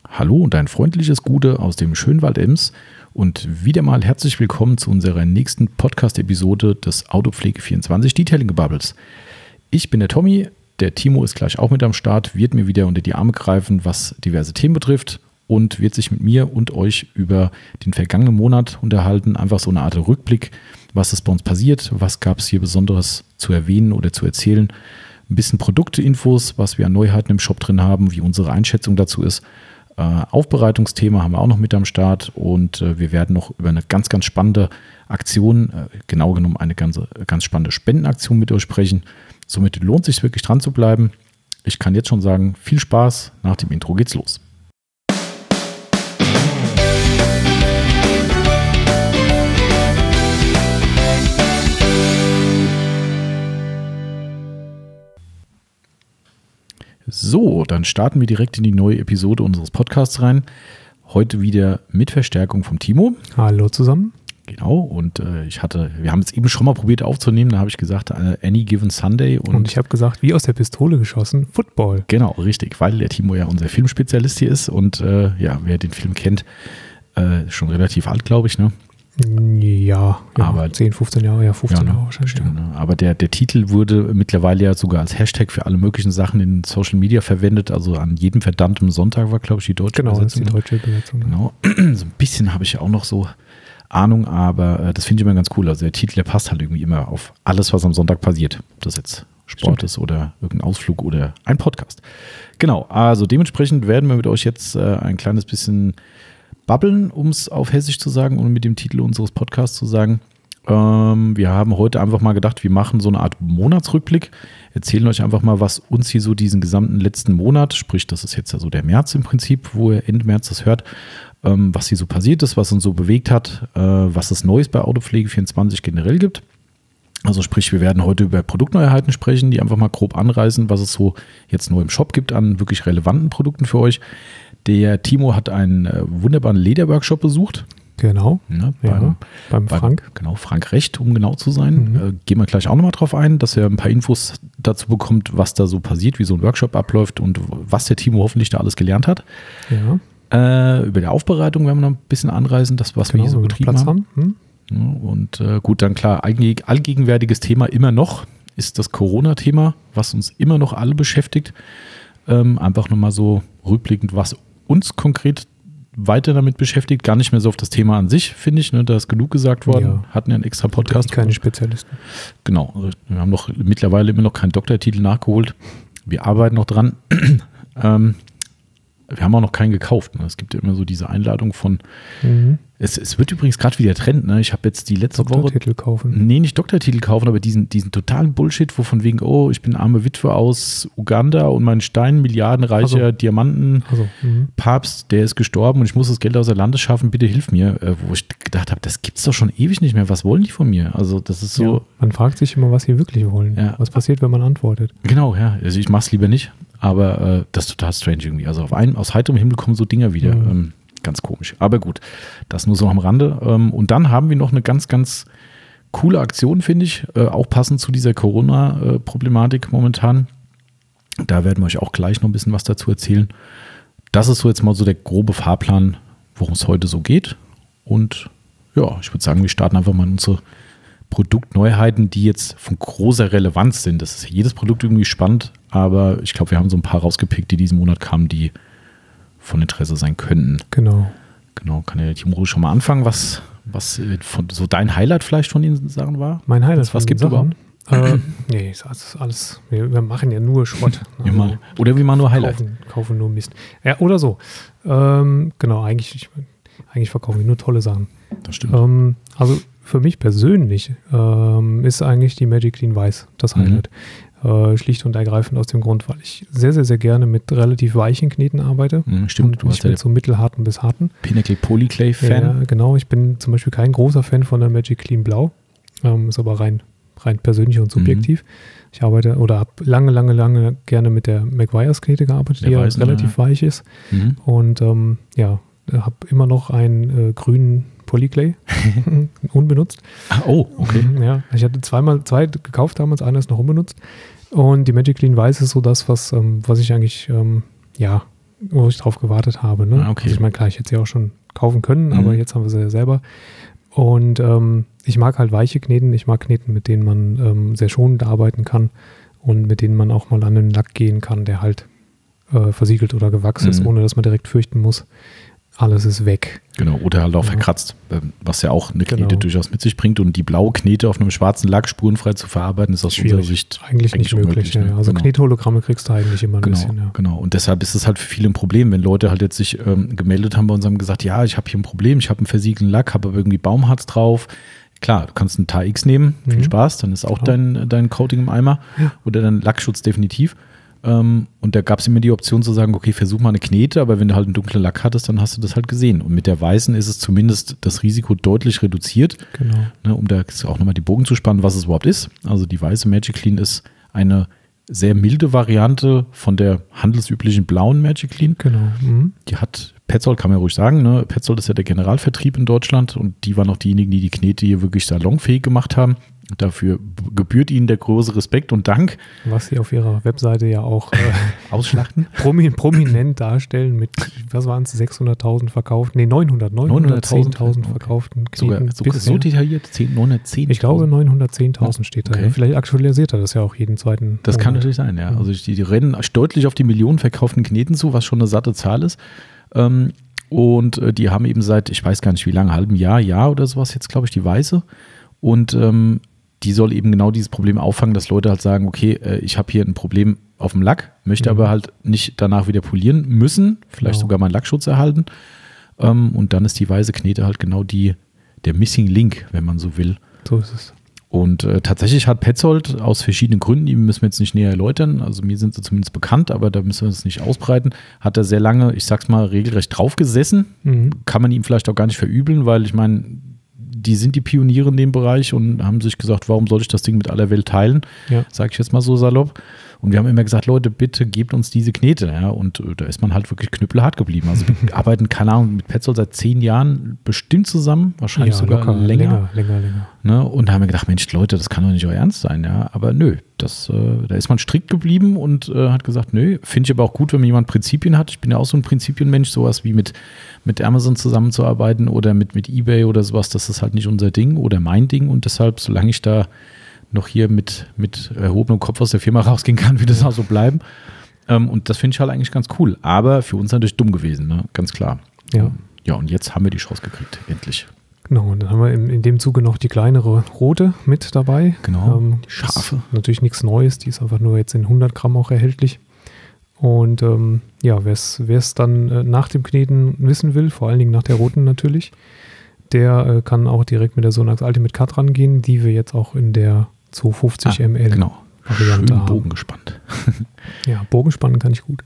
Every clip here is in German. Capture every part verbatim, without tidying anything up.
Hallo und ein freundliches Gute aus dem Schönwald Ems und wieder mal herzlich willkommen zu unserer nächsten Podcast-Episode des Autopflege vierundzwanzig Detailing-Gebubbles. Ich bin der Tommy, der Timo ist gleich auch mit am Start, wird mir wieder unter die Arme greifen, was diverse Themen betrifft und wird sich mit mir und euch über den vergangenen Monat unterhalten, einfach so eine Art Rückblick, was ist bei uns passiert, was gab es hier Besonderes zu erwähnen oder zu erzählen, ein bisschen Produktinfos, was wir an Neuheiten im Shop drin haben, wie unsere Einschätzung dazu ist. Äh, Aufbereitungsthema haben wir auch noch mit am Start und äh, wir werden noch über eine ganz, ganz spannende Aktion, äh, genau genommen eine ganze, ganz spannende Spendenaktion mit euch sprechen. Somit lohnt es sich wirklich dran zu bleiben. Ich kann jetzt schon sagen, viel Spaß, nach dem Intro geht's los. So, dann starten wir direkt in die neue Episode unseres Podcasts rein. Heute wieder mit Verstärkung vom Timo. Hallo zusammen. Genau, und äh, ich hatte, wir haben es eben schon mal probiert aufzunehmen, da habe ich gesagt, äh, Any Given Sunday. Und, und ich habe gesagt, wie aus der Pistole geschossen, Football. Genau, richtig, weil der Timo ja unser Filmspezialist hier ist und äh, ja, wer den Film kennt, äh, schon relativ alt, glaube ich, ne? Ja, ja, aber zehn, fünfzehn Jahre, ja, fünfzehn ja, Jahre wahrscheinlich. Stimmt, ja. Ne? Aber der, der Titel wurde mittlerweile ja sogar als Hashtag für alle möglichen Sachen in Social Media verwendet. Also an jedem verdammten Sonntag war, glaube ich, die deutsche genau, Übersetzung. Genau, das ist die deutsche Übersetzung. Genau, so ein bisschen habe ich ja auch noch so Ahnung, aber äh, das finde ich immer ganz cool. Also der Titel, der passt halt irgendwie immer auf alles, was am Sonntag passiert. Ob das jetzt Sport Stimmt. ist oder irgendein Ausflug oder ein Podcast. Genau, also dementsprechend werden wir mit euch jetzt äh, ein kleines bisschen babbeln, um es auf Hessisch zu sagen und mit dem Titel unseres Podcasts zu sagen. Ähm, wir haben heute einfach mal gedacht, wir machen so eine Art Monatsrückblick, erzählen euch einfach mal, was uns hier so diesen gesamten letzten Monat, sprich das ist jetzt ja so der März im Prinzip, wo ihr Ende März das hört, ähm, was hier so passiert ist, was uns so bewegt hat, äh, was es Neues bei Autopflege vierundzwanzig generell gibt. Also sprich, wir werden heute über Produktneuheiten sprechen, die einfach mal grob anreißen, was es so jetzt neu im Shop gibt an wirklich relevanten Produkten für euch. Der Timo hat einen äh, wunderbaren Lederworkshop besucht. Genau, ja, beim, ja, beim Frank. Beim, genau, Frank Recht, um genau zu sein. Mhm. Äh, gehen wir gleich auch nochmal drauf ein, dass er ein paar Infos dazu bekommt, was da so passiert, wie so ein Workshop abläuft und was der Timo hoffentlich da alles gelernt hat. Ja. Äh, über die Aufbereitung werden wir noch ein bisschen anreißen, das, was genau, wir hier so betrieben Platz haben. haben. Hm? Ja, und äh, gut, dann klar, allgegenwärtiges Thema immer noch ist das Corona-Thema, was uns immer noch alle beschäftigt. Ähm, einfach nochmal so rückblickend, was uns konkret weiter damit beschäftigt, gar nicht mehr so auf das Thema an sich, finde ich. Ne? Da ist genug gesagt worden. Ja. Hatten ja einen extra Podcast. Keine Spezialisten. Genau. Wir haben noch mittlerweile immer noch keinen Doktortitel nachgeholt. Wir arbeiten noch dran. ähm, wir haben auch noch keinen gekauft. Ne? Es gibt ja immer so diese Einladung von. Mhm. Es, es wird übrigens gerade wieder Trend. Ne? Ich habe jetzt die letzte Doktortitel Woche. Doktortitel kaufen. Nee, nicht Doktortitel kaufen, aber diesen, diesen totalen Bullshit, wo von wegen, oh, ich bin arme Witwe aus Uganda und mein Stein, milliardenreicher also. Diamanten, also, mhm. Papst, der ist gestorben und ich muss das Geld aus der Landes schaffen, bitte hilf mir. Äh, wo ich gedacht habe, das gibt's doch schon ewig nicht mehr. Was wollen die von mir? Also, das ist so. Ja, man fragt sich immer, was sie wirklich wollen. Ja. Was passiert, wenn man antwortet? Genau, ja. Also, ich mach's lieber nicht, aber äh, das ist total strange irgendwie. Also, auf einen, aus heiterem Himmel kommen so Dinger wieder. Mhm. Ähm, Ganz komisch. Aber gut, das nur so am Rande. Und dann haben wir noch eine ganz, ganz coole Aktion, finde ich, auch passend zu dieser Corona-Problematik momentan. Da werden wir euch auch gleich noch ein bisschen was dazu erzählen. Das ist so jetzt mal so der grobe Fahrplan, worum es heute so geht. Und ja, ich würde sagen, wir starten einfach mal in unsere Produktneuheiten, die jetzt von großer Relevanz sind. Das ist jedes Produkt irgendwie spannend, aber ich glaube, wir haben so ein paar rausgepickt, die diesen Monat kamen, die von Interesse sein könnten. Genau. Genau, kann der Timo schon mal anfangen, was, was von, so dein Highlight vielleicht von den Sachen war? Mein Highlight, was gibt es überhaupt? Äh, nee, das ist alles, wir, wir machen ja nur Schrott. Also, mal, oder wir machen nur Highlight. Kaufen, kaufen nur Mist. Ja, oder so. Ähm, genau, eigentlich, ich, eigentlich verkaufen wir nur tolle Sachen. Das stimmt. Ähm, also für mich persönlich ähm, ist eigentlich die Magic Clean Weiß das Highlight. Mhm. Äh, schlicht und ergreifend aus dem Grund, weil ich sehr, sehr, sehr gerne mit relativ weichen Kneten arbeite. Mhm, stimmt, und du nicht hast ja mit so mittelharten bis harten. Pinnacle Polyclay-Fan. Ja, genau. Ich bin zum Beispiel kein großer Fan von der Magic Clean Blau. Ähm, ist aber rein, rein persönlich und subjektiv. Mhm. Ich arbeite oder habe lange, lange, lange gerne mit der McGuire's Knete gearbeitet, der die weißen, ja relativ ja. weich ist. Mhm. Und ähm, ja, habe immer noch einen äh, grünen Polyclay unbenutzt. Ah, oh, okay. Ja, ich hatte zweimal zwei gekauft damals, einer ist noch unbenutzt. Und die Magic Clean Weiß ist so das, was, ähm, was ich eigentlich, ähm, ja, wo ich drauf gewartet habe. Ne? Ah, okay. Also ich meine, klar, ich hätte sie auch schon kaufen können, mhm. aber jetzt haben wir sie ja selber. Und ähm, ich mag halt weiche Kneten. Ich mag Kneten, mit denen man ähm, sehr schonend arbeiten kann und mit denen man auch mal an den Lack gehen kann, der halt äh, versiegelt oder gewachsen mhm. ist, ohne dass man direkt fürchten muss, alles ist weg. Genau, oder halt auch ja. verkratzt, was ja auch eine Knete genau. durchaus mit sich bringt. Und die blaue Knete auf einem schwarzen Lack spurenfrei zu verarbeiten, ist aus Schwierig. unserer Sicht eigentlich, eigentlich nicht möglich. Ne? Ja. Also genau. Knethologramme kriegst du eigentlich immer ein genau, bisschen. Ja. Genau, und deshalb ist es halt für viele ein Problem, wenn Leute halt jetzt sich ähm, gemeldet haben bei uns und haben gesagt, ja, ich habe hier ein Problem, ich habe einen versiegelten Lack, habe aber irgendwie Baumharz drauf. Klar, du kannst einen T A X nehmen, mhm. viel Spaß, dann ist auch genau. dein, dein Coating im Eimer ja. oder dein Lackschutz definitiv. Um, und da gab es immer die Option zu sagen, okay, versuch mal eine Knete, aber wenn du halt einen dunklen Lack hattest, dann hast du das halt gesehen. Und mit der weißen ist es zumindest das Risiko deutlich reduziert, genau. ne, um da auch nochmal die Bogen zu spannen, was es überhaupt ist. Also die weiße Magic Clean ist eine sehr milde Variante von der handelsüblichen blauen Magic Clean. Genau. Mhm. Die hat Petzold, kann man ja ruhig sagen, ne? Petzold ist ja der Generalvertrieb in Deutschland und die waren auch diejenigen, die die Knete hier wirklich salonfähig gemacht haben. Dafür gebührt ihnen der große Respekt und Dank. Was sie auf ihrer Webseite ja auch äh, ausschlachten. Promi- prominent darstellen mit, was waren es, sechshunderttausend verkauften, nee, neunhundert, neunhundertzehntausend okay. verkauften Kneten. Sogar, sogar so detailliert, neunhundertzehntausend? Ich glaube, neunhundertzehntausend steht da. Okay. Vielleicht aktualisiert er das ja auch jeden zweiten Das Monat. kann natürlich sein, ja. Also die, die rennen deutlich auf die Millionen verkauften Kneten zu, was schon eine satte Zahl ist. Ähm, und äh, die haben eben seit, ich weiß gar nicht wie lange, halben Jahr, Jahr oder sowas jetzt, glaube ich, die weiße. Und ähm, die soll eben genau dieses Problem auffangen, dass Leute halt sagen, okay, äh, ich habe hier ein Problem auf dem Lack, möchte mhm. aber halt nicht danach wieder polieren müssen, vielleicht genau. sogar meinen Lackschutz erhalten. Ähm, und dann ist die weiße Knete halt genau die, der Missing Link, wenn man so will. So ist es. Und äh, tatsächlich hat Petzold aus verschiedenen Gründen, die müssen wir jetzt nicht näher erläutern, also mir sind sie zumindest bekannt, aber da müssen wir uns nicht ausbreiten, hat er sehr lange, ich sag's mal, regelrecht drauf gesessen. Mhm. Kann man ihm vielleicht auch gar nicht verübeln, weil ich meine, die sind die Pioniere in dem Bereich und haben sich gesagt, warum soll ich das Ding mit aller Welt teilen, ja. sage ich jetzt mal so salopp. Und wir haben immer gesagt, Leute, bitte gebt uns diese Knete. Ja, und äh, da ist man halt wirklich knüppelhart geblieben. Also wir arbeiten, keine Ahnung, mit Petzold seit zehn Jahren bestimmt zusammen, wahrscheinlich ja, sogar locker, länger. länger, länger, länger. Ne? Und da haben wir gedacht, Mensch, Leute, das kann doch nicht euer Ernst sein. Ja? Aber nö, das, äh, da ist man strikt geblieben und äh, hat gesagt, nö, finde ich aber auch gut, wenn jemand Prinzipien hat. Ich bin ja auch so ein Prinzipienmensch, sowas wie mit, mit Amazon zusammenzuarbeiten oder mit, mit eBay oder sowas, das ist halt nicht unser Ding oder mein Ding. Und deshalb, solange ich da noch hier mit, mit erhobenem Kopf aus der Firma rausgehen kann, wird das auch so bleiben. Ähm, und das finde ich halt eigentlich ganz cool. Aber für uns natürlich dumm gewesen, ne? Ganz klar. Ja. Ja, und jetzt haben wir die Chance gekriegt, endlich. Genau, und dann haben wir in, in dem Zuge noch die kleinere rote mit dabei. Genau, ähm, die scharfe. Natürlich nichts Neues, die ist einfach nur jetzt in hundert Gramm auch erhältlich. Und ähm, ja, wer es dann äh, nach dem Kneten wissen will, vor allen Dingen nach der roten natürlich, der äh, kann auch direkt mit der Sonax Ultimate Cut rangehen, die wir jetzt auch in der zweihundertfünfzig ah, Milliliter genau. Variante Schön haben. bogengespannt. Ja, Bogenspannen kann ich gut.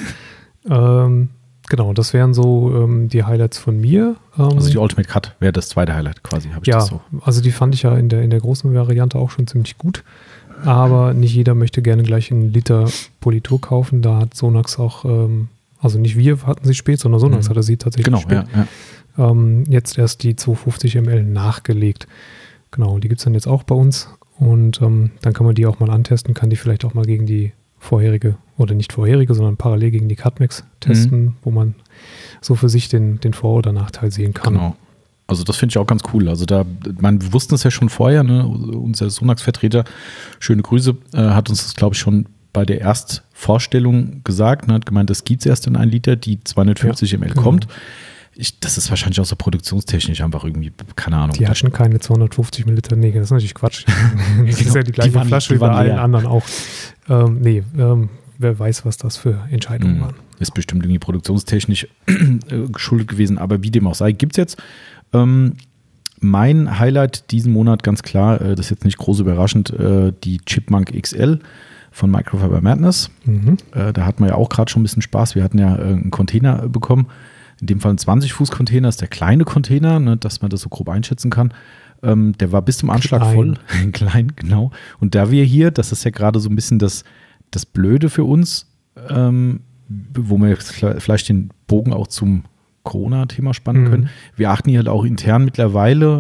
ähm, genau, das wären so ähm, die Highlights von mir. Ähm, also die Ultimate Cut wäre das zweite Highlight quasi, habe ich ja, das so. Also die fand ich ja in der, in der großen Variante auch schon ziemlich gut. Aber nicht jeder möchte gerne gleich einen Liter Politur kaufen. Da hat Sonax auch, ähm, also nicht wir hatten sie spät, sondern Sonax mhm. hatte sie tatsächlich genau, spät. Ja, ja. Ähm, jetzt erst die zweihundertfünfzig Milliliter nachgelegt. Genau, die gibt es dann jetzt auch bei uns. Und ähm, dann kann man die auch mal antesten, kann die vielleicht auch mal gegen die vorherige, oder nicht vorherige, sondern parallel gegen die Cutmax testen, mhm. wo man so für sich den, den Vor- oder Nachteil sehen kann. Genau. Also das finde ich auch ganz cool. Also da, man, wir wussten es ja schon vorher, ne? Unser Sonax-Vertreter, schöne Grüße, äh, hat uns das, glaube ich, schon bei der Erstvorstellung gesagt, ne? Hat gemeint, das gibt es erst in ein Liter, die zweihundertfünfzig ja, Milliliter kommt. Genau. Ich, das ist wahrscheinlich auch so produktionstechnisch einfach irgendwie, keine Ahnung. Die hatten keine zweihundertfünfzig Milliliter, nee, das ist natürlich Quatsch. Das ist ja die gleiche die waren, Flasche wie bei allen anderen auch. Ähm, nee, ähm, wer weiß, was das für Entscheidungen mhm. waren. Ist bestimmt irgendwie produktionstechnisch geschuldet gewesen, aber wie dem auch sei, gibt es jetzt. Ähm, mein Highlight diesen Monat ganz klar, äh, das ist jetzt nicht groß überraschend, äh, die Chipmunk X L von Microfiber Madness. Mhm. Äh, da hatten wir ja auch gerade schon ein bisschen Spaß. Wir hatten ja äh, einen Container bekommen. In dem Fall ein zwanzig Fuß Container, ist der kleine Container, ne, dass man das so grob einschätzen kann. Ähm, der war bis zum Anschlag Klein. voll. Klein, genau. Und da wir hier, das ist ja gerade so ein bisschen das, das Blöde für uns, ähm, wo wir vielleicht den Bogen auch zum Corona-Thema spannen mhm. können. Wir achten hier halt auch intern mittlerweile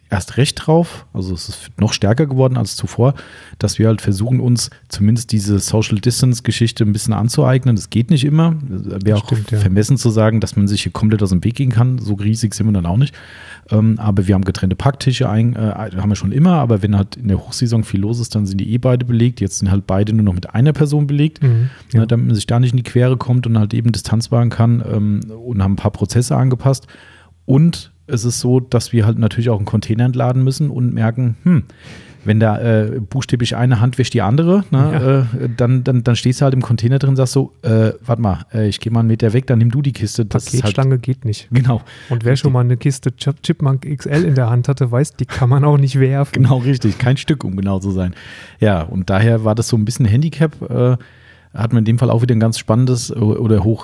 erst recht drauf, also es ist noch stärker geworden als zuvor, dass wir halt versuchen, uns zumindest diese Social Distance-Geschichte ein bisschen anzueignen. Das geht nicht immer. Wäre auch Stimmt, ja. vermessen zu sagen, dass man sich hier komplett aus dem Weg gehen kann. So riesig sind wir dann auch nicht. Ähm, aber wir haben getrennte Packtische, ein, äh, haben wir schon immer, aber wenn halt in der Hochsaison viel los ist, dann sind die eh beide belegt. Jetzt sind halt beide nur noch mit einer Person belegt, Mhm, ja. ne, damit man sich da nicht in die Quere kommt und halt eben Distanz wahren kann, ähm, und haben ein paar Prozesse angepasst. Und es ist so, dass wir halt natürlich auch einen Container entladen müssen und merken, hm, wenn da äh, buchstäblich eine Hand wäscht die andere, ne, Ja. äh, dann, dann, dann stehst du halt im Container drin und sagst so, äh, warte mal, äh, ich gehe mal einen Meter weg, dann nimm du die Kiste. Das ist halt, Paketstange geht nicht. genau, Und wer schon mal eine Kiste Chip- Chipmunk X L in der Hand hatte, weiß, die kann man auch nicht werfen. genau richtig, kein Stück, um genau zu sein. Ja, und daher war das so ein bisschen Handicap, äh, hat man in dem Fall auch wieder ein ganz spannendes oder hoch,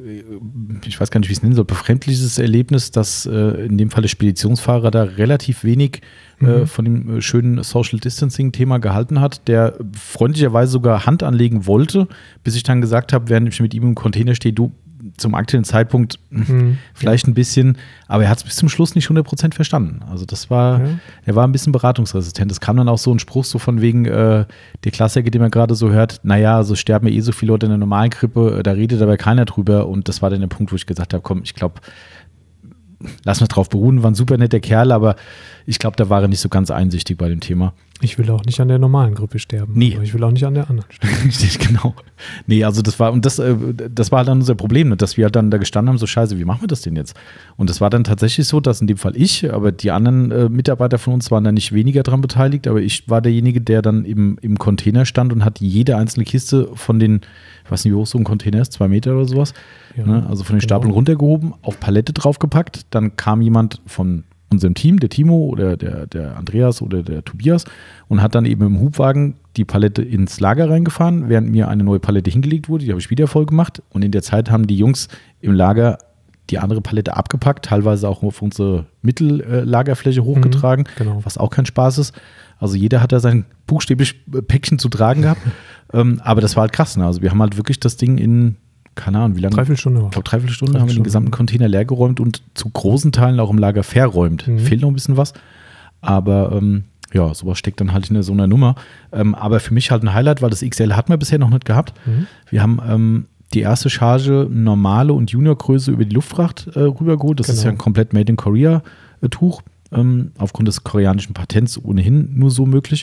ich weiß gar nicht, wie ich es nennen soll, befremdliches Erlebnis, dass in dem Fall der Speditionsfahrer da relativ wenig mhm. von dem schönen Social Distancing-Thema gehalten hat, der freundlicherweise sogar Hand anlegen wollte, bis ich dann gesagt habe, während ich mit ihm im Container stehe, du, zum aktuellen Zeitpunkt mhm. vielleicht ein bisschen, aber er hat es bis zum Schluss nicht hundert Prozent verstanden. Also das war, ja. er war ein bisschen beratungsresistent. Es kam dann auch so ein Spruch so von wegen, äh, der Klassiker, den man gerade so hört, naja, also sterben ja eh so viele Leute in der normalen Grippe, da redet aber keiner drüber, und das war dann der Punkt, wo ich gesagt habe, komm, ich glaube, lass mich drauf beruhen, war ein super netter Kerl, aber ich glaube, da war er nicht so ganz einsichtig bei dem Thema. Ich will auch nicht an der normalen Grippe sterben. Nee. Aber ich will auch nicht an der anderen sterben. Richtig, genau. Nee, also das war, und das, das war dann unser Problem, dass wir dann da gestanden haben, so scheiße, wie machen wir das denn jetzt? Und das war dann tatsächlich so, dass in dem Fall ich, aber die anderen äh, Mitarbeiter von uns waren da nicht weniger dran beteiligt, aber ich war derjenige, der dann im, im Container stand und hat jede einzelne Kiste von den, ich weiß nicht, wie hoch so ein Container ist, zwei Meter oder sowas, ja, ne? Also von den Stapeln genau. runtergehoben, auf Palette draufgepackt, dann kam jemand von unserem Team, der Timo oder der, der Andreas oder der Tobias, und hat dann eben im Hubwagen die Palette ins Lager reingefahren, während mir eine neue Palette hingelegt wurde. Die habe ich wieder voll gemacht, und in der Zeit haben die Jungs im Lager die andere Palette abgepackt, teilweise auch auf unsere Mittellagerfläche hochgetragen, mhm, genau. was auch kein Spaß ist. Also jeder hat da sein buchstäblich Päckchen zu tragen gehabt, ähm, aber das war halt krass. Ne? Also wir haben halt wirklich das Ding in, keine Ahnung, wie lange? Dreiviertelstunde. Ich glaube, Dreiviertelstunde haben wir den gesamten Container leer geräumt und zu großen Teilen auch im Lager verräumt. Mhm. Fehlt noch ein bisschen was. Aber ähm, ja, sowas steckt dann halt in so einer Nummer. Ähm, aber für mich halt ein Highlight, weil das X L hatten wir bisher noch nicht gehabt. Mhm. Wir haben ähm, die erste Charge normale und Juniorgröße über die Luftfracht äh, rübergeholt. Das genau. ist ja ein komplett Made in Korea äh, Tuch. Ähm, aufgrund des koreanischen Patents ohnehin nur so möglich.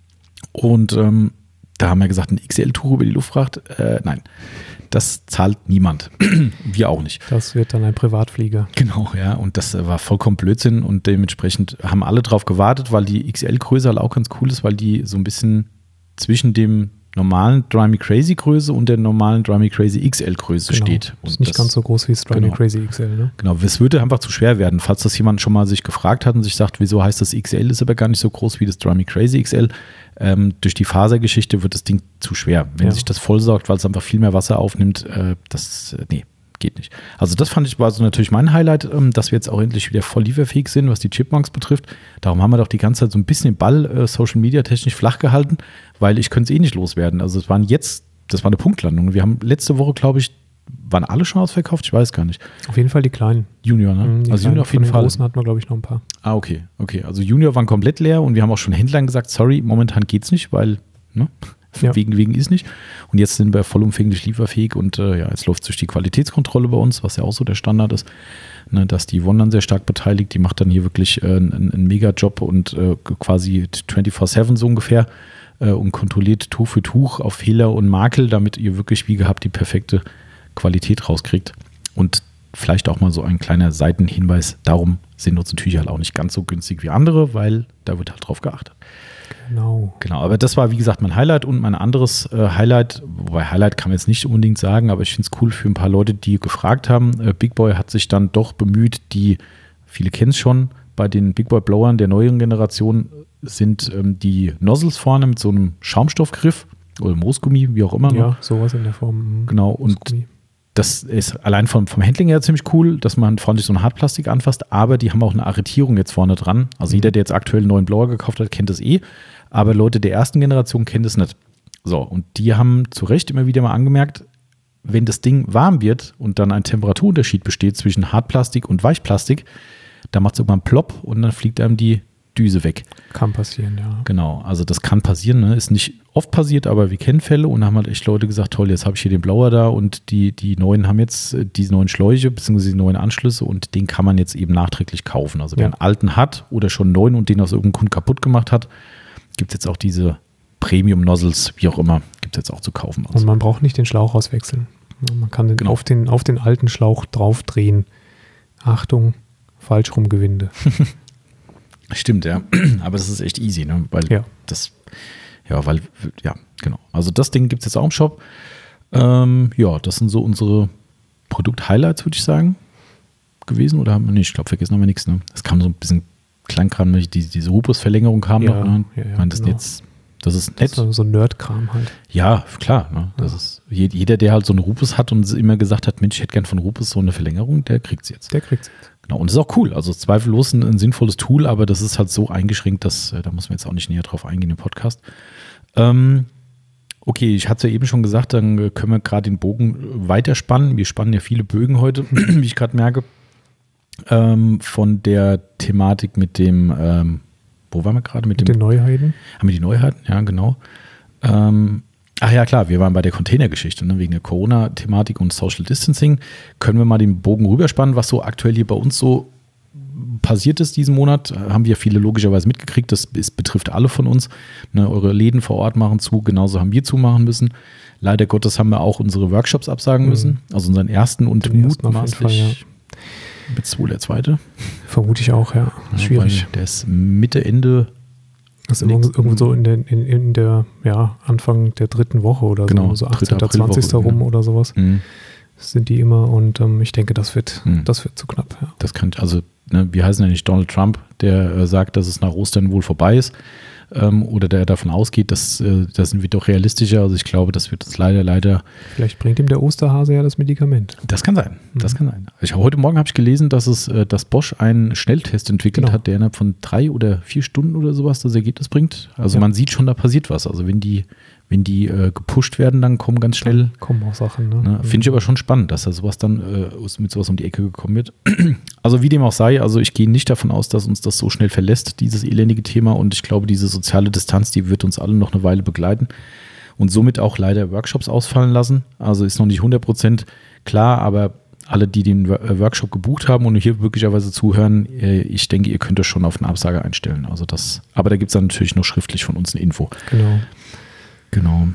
Und ähm, da haben wir gesagt, ein X L-Tuch über die Luftfracht, äh, nein. Das zahlt niemand. Wir auch nicht. Das wird dann ein Privatflieger. Genau, ja. Und das war vollkommen Blödsinn. Und dementsprechend haben alle drauf gewartet, weil die X L-Größe halt auch ganz cool ist, weil die so ein bisschen zwischen dem normalen Drive Me Crazy Größe und der normalen Drive Me Crazy X L Größe genau. steht. Und ist nicht das, ganz so groß wie das Drive genau. Me Crazy X L, ne? Genau, es würde einfach zu schwer werden. Falls das jemand schon mal sich gefragt hat und sich sagt, wieso heißt das X L, ist aber gar nicht so groß wie das Drive Me Crazy X L. Ähm, durch die Fasergeschichte wird das Ding zu schwer. Wenn ja. sich das vollsaugt, weil es einfach viel mehr Wasser aufnimmt, äh, das, äh, nee, geht nicht. Also das fand ich, war so natürlich mein Highlight, ähm, dass wir jetzt auch endlich wieder voll lieferfähig sind, was die Chipmunks betrifft. Darum haben wir doch die ganze Zeit so ein bisschen den Ball äh, Social Media technisch flach gehalten, weil ich könnte es eh nicht loswerden. Also es waren jetzt, das war eine Punktlandung. Wir haben letzte Woche, glaube ich, waren alle schon ausverkauft? Ich weiß gar nicht. Auf jeden Fall die Kleinen. Junior, ne? Mhm, also Junior auf jeden Fall. Fall. Die Großen hatten wir, glaube ich, noch ein paar. Ah, okay, okay. Also Junior waren komplett leer, und wir haben auch schon Händlern gesagt, sorry, momentan geht's nicht, weil, ne? Ja. Wegen, wegen ist nicht. Und jetzt sind wir vollumfänglich lieferfähig, und äh, ja, jetzt läuft durch die Qualitätskontrolle bei uns, was ja auch so der Standard ist, ne, dass die Yvonne dann sehr stark beteiligt. Die macht dann hier wirklich äh, einen, einen Mega-Job und äh, quasi vierundzwanzig sieben so ungefähr äh, und kontrolliert Tuch für Tuch auf Fehler und Makel, damit ihr wirklich wie gehabt die perfekte Qualität rauskriegt. Und vielleicht auch mal so ein kleiner Seitenhinweis, darum sind unsere Tücher halt auch nicht ganz so günstig wie andere, weil da wird halt drauf geachtet. Genau. Genau, aber das war, wie gesagt, mein Highlight, und mein anderes äh, Highlight, wobei Highlight kann man jetzt nicht unbedingt sagen, aber ich finde es cool für ein paar Leute, die gefragt haben. Äh, Big Boy hat sich dann doch bemüht, die, viele kennen es schon, bei den Big Boy Blowern der neueren Generation sind ähm, die Nozzles vorne mit so einem Schaumstoffgriff oder Moosgummi, wie auch immer. Ja, noch. sowas in der Form. Genau, und das ist allein vom, vom Handling her ziemlich cool, dass man vorne so ein Hartplastik anfasst, aber die haben auch eine Arretierung jetzt vorne dran. Also jeder, der jetzt aktuell einen neuen Blower gekauft hat, kennt das eh, aber Leute der ersten Generation kennen das nicht. So, und die haben zu Recht immer wieder mal angemerkt, wenn das Ding warm wird und dann ein Temperaturunterschied besteht zwischen Hartplastik und Weichplastik, da macht es irgendwann plopp und dann fliegt einem die Düse weg. Kann passieren, ja. Genau, also das kann passieren, ne? Ist nicht oft passiert, aber wir kennen Fälle und haben halt echt Leute gesagt, toll, jetzt habe ich hier den Blauer da und die, die neuen haben jetzt diese neuen Schläuche bzw. die neuen Anschlüsse und den kann man jetzt eben nachträglich kaufen. Also wer ja. einen alten hat oder schon einen neuen und den aus irgendeinem Grund kaputt gemacht hat, gibt es jetzt auch diese Premium-Nozzles, wie auch immer, gibt es jetzt auch zu kaufen. Und man braucht nicht den Schlauch auswechseln. Man kann den genau. auf, den, auf den alten Schlauch draufdrehen. Achtung, falsch rum Gewinde. Stimmt, ja. Aber das ist echt easy, ne? Weil ja. das, ja, weil, ja, genau. Also das Ding gibt es jetzt auch im Shop. Ähm, ja, das sind so unsere Produkt-Highlights, würde ich sagen, gewesen. Oder haben wir nicht? Ich glaube, vergessen haben wir nichts, ne? Es kam so ein bisschen Kleinkram, die, diese Rupus-Verlängerung kam ja, noch. Ne? Ja, ja, ich meine, das genau. jetzt, das ist nett. So, so Nerd-Kram halt. Ja, klar. Ne? Das ja. ist, jeder, der halt so einen Rupus hat und immer gesagt hat, Mensch, ich hätte gern von Rupus so eine Verlängerung, der kriegt es jetzt. Der kriegt es jetzt. Genau, und das ist auch cool. Also zweifellos ein, ein sinnvolles Tool, aber das ist halt so eingeschränkt, dass äh, da muss man jetzt auch nicht näher drauf eingehen im Podcast. Ähm, okay, ich hatte es ja eben schon gesagt, dann können wir gerade den Bogen weiterspannen. Wir spannen ja viele Bögen heute, wie ich gerade merke. Ähm, von der Thematik mit dem, ähm, wo waren wir gerade? Mit, mit dem, den Neuheiten? Haben wir die Neuheiten? Ja, genau. Ähm, ach ja, klar, wir waren bei der Containergeschichte, ne, wegen der Corona-Thematik und Social Distancing. Können wir mal den Bogen rüberspannen, was so aktuell hier bei uns so passiert ist diesen Monat? Haben wir viele logischerweise mitgekriegt, das ist, betrifft alle von uns. Ne, eure Läden vor Ort machen zu, genauso haben wir zumachen müssen. Leider Gottes haben wir auch unsere Workshops absagen mhm. müssen, also unseren ersten und den mutmaßlich. Ersten Jetzt wohl der zweite? Vermute ich auch, ja. ja Schwierig. Der ist Mitte, Ende. Das ist irgendwo so in der, in, in der, ja, Anfang der dritten Woche oder genau, so, so achtzehnten zwanzigsten rum oder sowas. Mhm. Sind die immer und ähm, ich denke, das wird, mhm. das wird zu knapp. Ja. Das kann, also, ne, wir heißen ja nicht Donald Trump, der äh, sagt, dass es nach Ostern wohl vorbei ist. Ähm, oder der davon ausgeht, dass äh, da sind wir doch realistischer. Also ich glaube, das wird uns leider, leider. Vielleicht bringt ihm der Osterhase ja das Medikament. Das kann sein. Mhm. Das kann sein. Ich, heute Morgen habe ich gelesen, dass es, äh, dass Bosch einen Schnelltest entwickelt genau. hat, der innerhalb von drei oder vier Stunden oder sowas das Ergebnis bringt. Also ja. man sieht schon, da passiert was. Also wenn die, wenn die äh, gepusht werden, dann kommen ganz schnell. Dann kommen auch Sachen. Ne? Ne, Finde ich aber schon spannend, dass da sowas dann äh, mit sowas um die Ecke gekommen wird. Also wie dem auch sei, also ich gehe nicht davon aus, dass uns das so schnell verlässt, dieses elendige Thema. Und ich glaube, diese soziale Distanz, die wird uns alle noch eine Weile begleiten und somit auch leider Workshops ausfallen lassen. Also ist noch nicht hundert Prozent klar, aber alle, die den Workshop gebucht haben und hier möglicherweise zuhören, ich denke, ihr könnt euch schon auf eine Absage einstellen. Also das, aber da gibt es dann natürlich noch schriftlich von uns eine Info. Genau. Genau.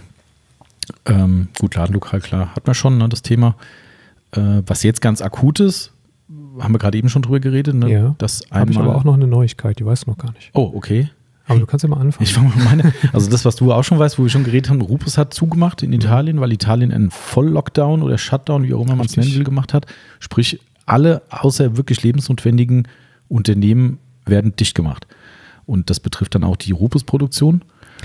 Ähm, gut, Ladenlokal, klar, hat man schon, ne, das Thema. Äh, was jetzt ganz akut ist, haben wir gerade eben schon drüber geredet. Ne? Ja, das habe ich aber auch noch eine Neuigkeit, die weißt du noch gar nicht. Oh, okay. Aber du kannst ja mal anfangen. Ich fange mal meine. Also das, was du auch schon weißt, wo wir schon geredet haben, Rupus hat zugemacht in Italien, weil Italien einen Voll-Lockdown oder Shutdown, wie auch immer man es nennen will, gemacht hat. Sprich, alle außer wirklich lebensnotwendigen Unternehmen werden dicht gemacht. Und das betrifft dann auch die Rupus-Produktion.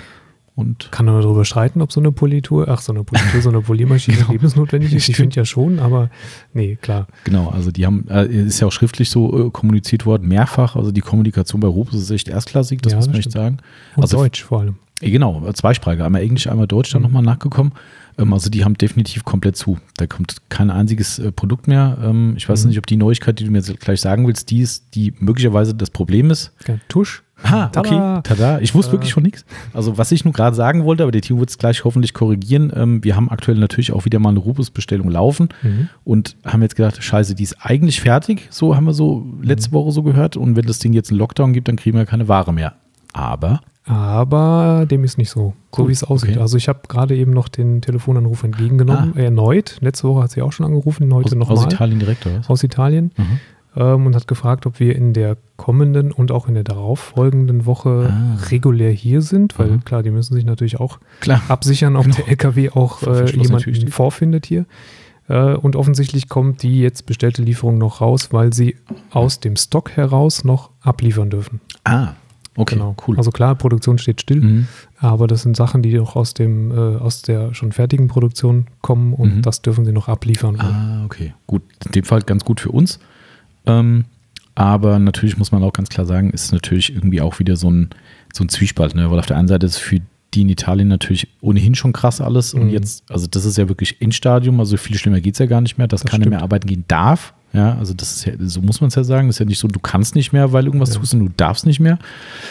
Und kann man darüber streiten, ob so eine Politur, ach so eine Politur, so eine Poliermaschine genau. lebensnotwendig ist. Ich finde ja schon, aber nee, klar. Genau, also die haben, äh, ist ja auch schriftlich so äh, kommuniziert worden, mehrfach. Also die Kommunikation bei Rupus ist echt erstklassig, das ja, muss man echt sagen. Und also, Deutsch vor allem. Äh, genau, zweisprachig, einmal Englisch, einmal Deutsch, dann mhm. nochmal nachgekommen. Ähm, also die haben definitiv komplett zu. Da kommt kein einziges äh, Produkt mehr. Ähm, ich weiß mhm. nicht, ob die Neuigkeit, die du mir jetzt gleich sagen willst, die ist, die möglicherweise das Problem ist. Ja, Tusch. Ah, okay, tada. tada. Ich wusste wirklich schon nichts. Also was ich nun gerade sagen wollte, aber der Team wird es gleich hoffentlich korrigieren. Ähm, wir haben aktuell natürlich auch wieder mal eine Rupus-Bestellung laufen mhm. und haben jetzt gedacht, scheiße, die ist eigentlich fertig. So haben wir so letzte mhm. Woche so gehört. Und wenn das Ding jetzt einen Lockdown gibt, dann kriegen wir keine Ware mehr. Aber... Aber dem ist nicht so, so cool. wie es aussieht. Okay. Also ich habe gerade eben noch den Telefonanruf entgegengenommen, ah. erneut. Letzte Woche hat sie auch schon angerufen, heute nochmal. Aus Italien direkt, oder was? Aus Italien. Mhm. Und hat gefragt, ob wir in der kommenden und auch in der darauffolgenden Woche ah. regulär hier sind, weil mhm. klar, die müssen sich natürlich auch klar. absichern, ob genau. der L K W auch äh, jemanden vorfindet hier. Äh, und offensichtlich kommt die jetzt bestellte Lieferung noch raus, weil sie aus dem Stock heraus noch abliefern dürfen. Ah, okay, genau. Cool. Also klar, Produktion steht still, mhm. aber das sind Sachen, die auch aus dem äh, aus der schon fertigen Produktion kommen und mhm. das dürfen sie noch abliefern. Ah, okay. Gut, in dem Fall ganz gut für uns. Ähm, aber natürlich muss man auch ganz klar sagen, ist natürlich irgendwie auch wieder so ein, so ein Zwiespalt, ne? Weil auf der einen Seite ist es für die in Italien natürlich ohnehin schon krass alles. Und Mhm. jetzt, also das ist ja wirklich Endstadium, also viel schlimmer geht es ja gar nicht mehr, dass Das keiner stimmt. mehr arbeiten gehen darf. Ja, also das ist ja, so muss man es ja sagen. Das ist ja nicht so, du kannst nicht mehr, weil irgendwas Ja. tust und du darfst nicht mehr.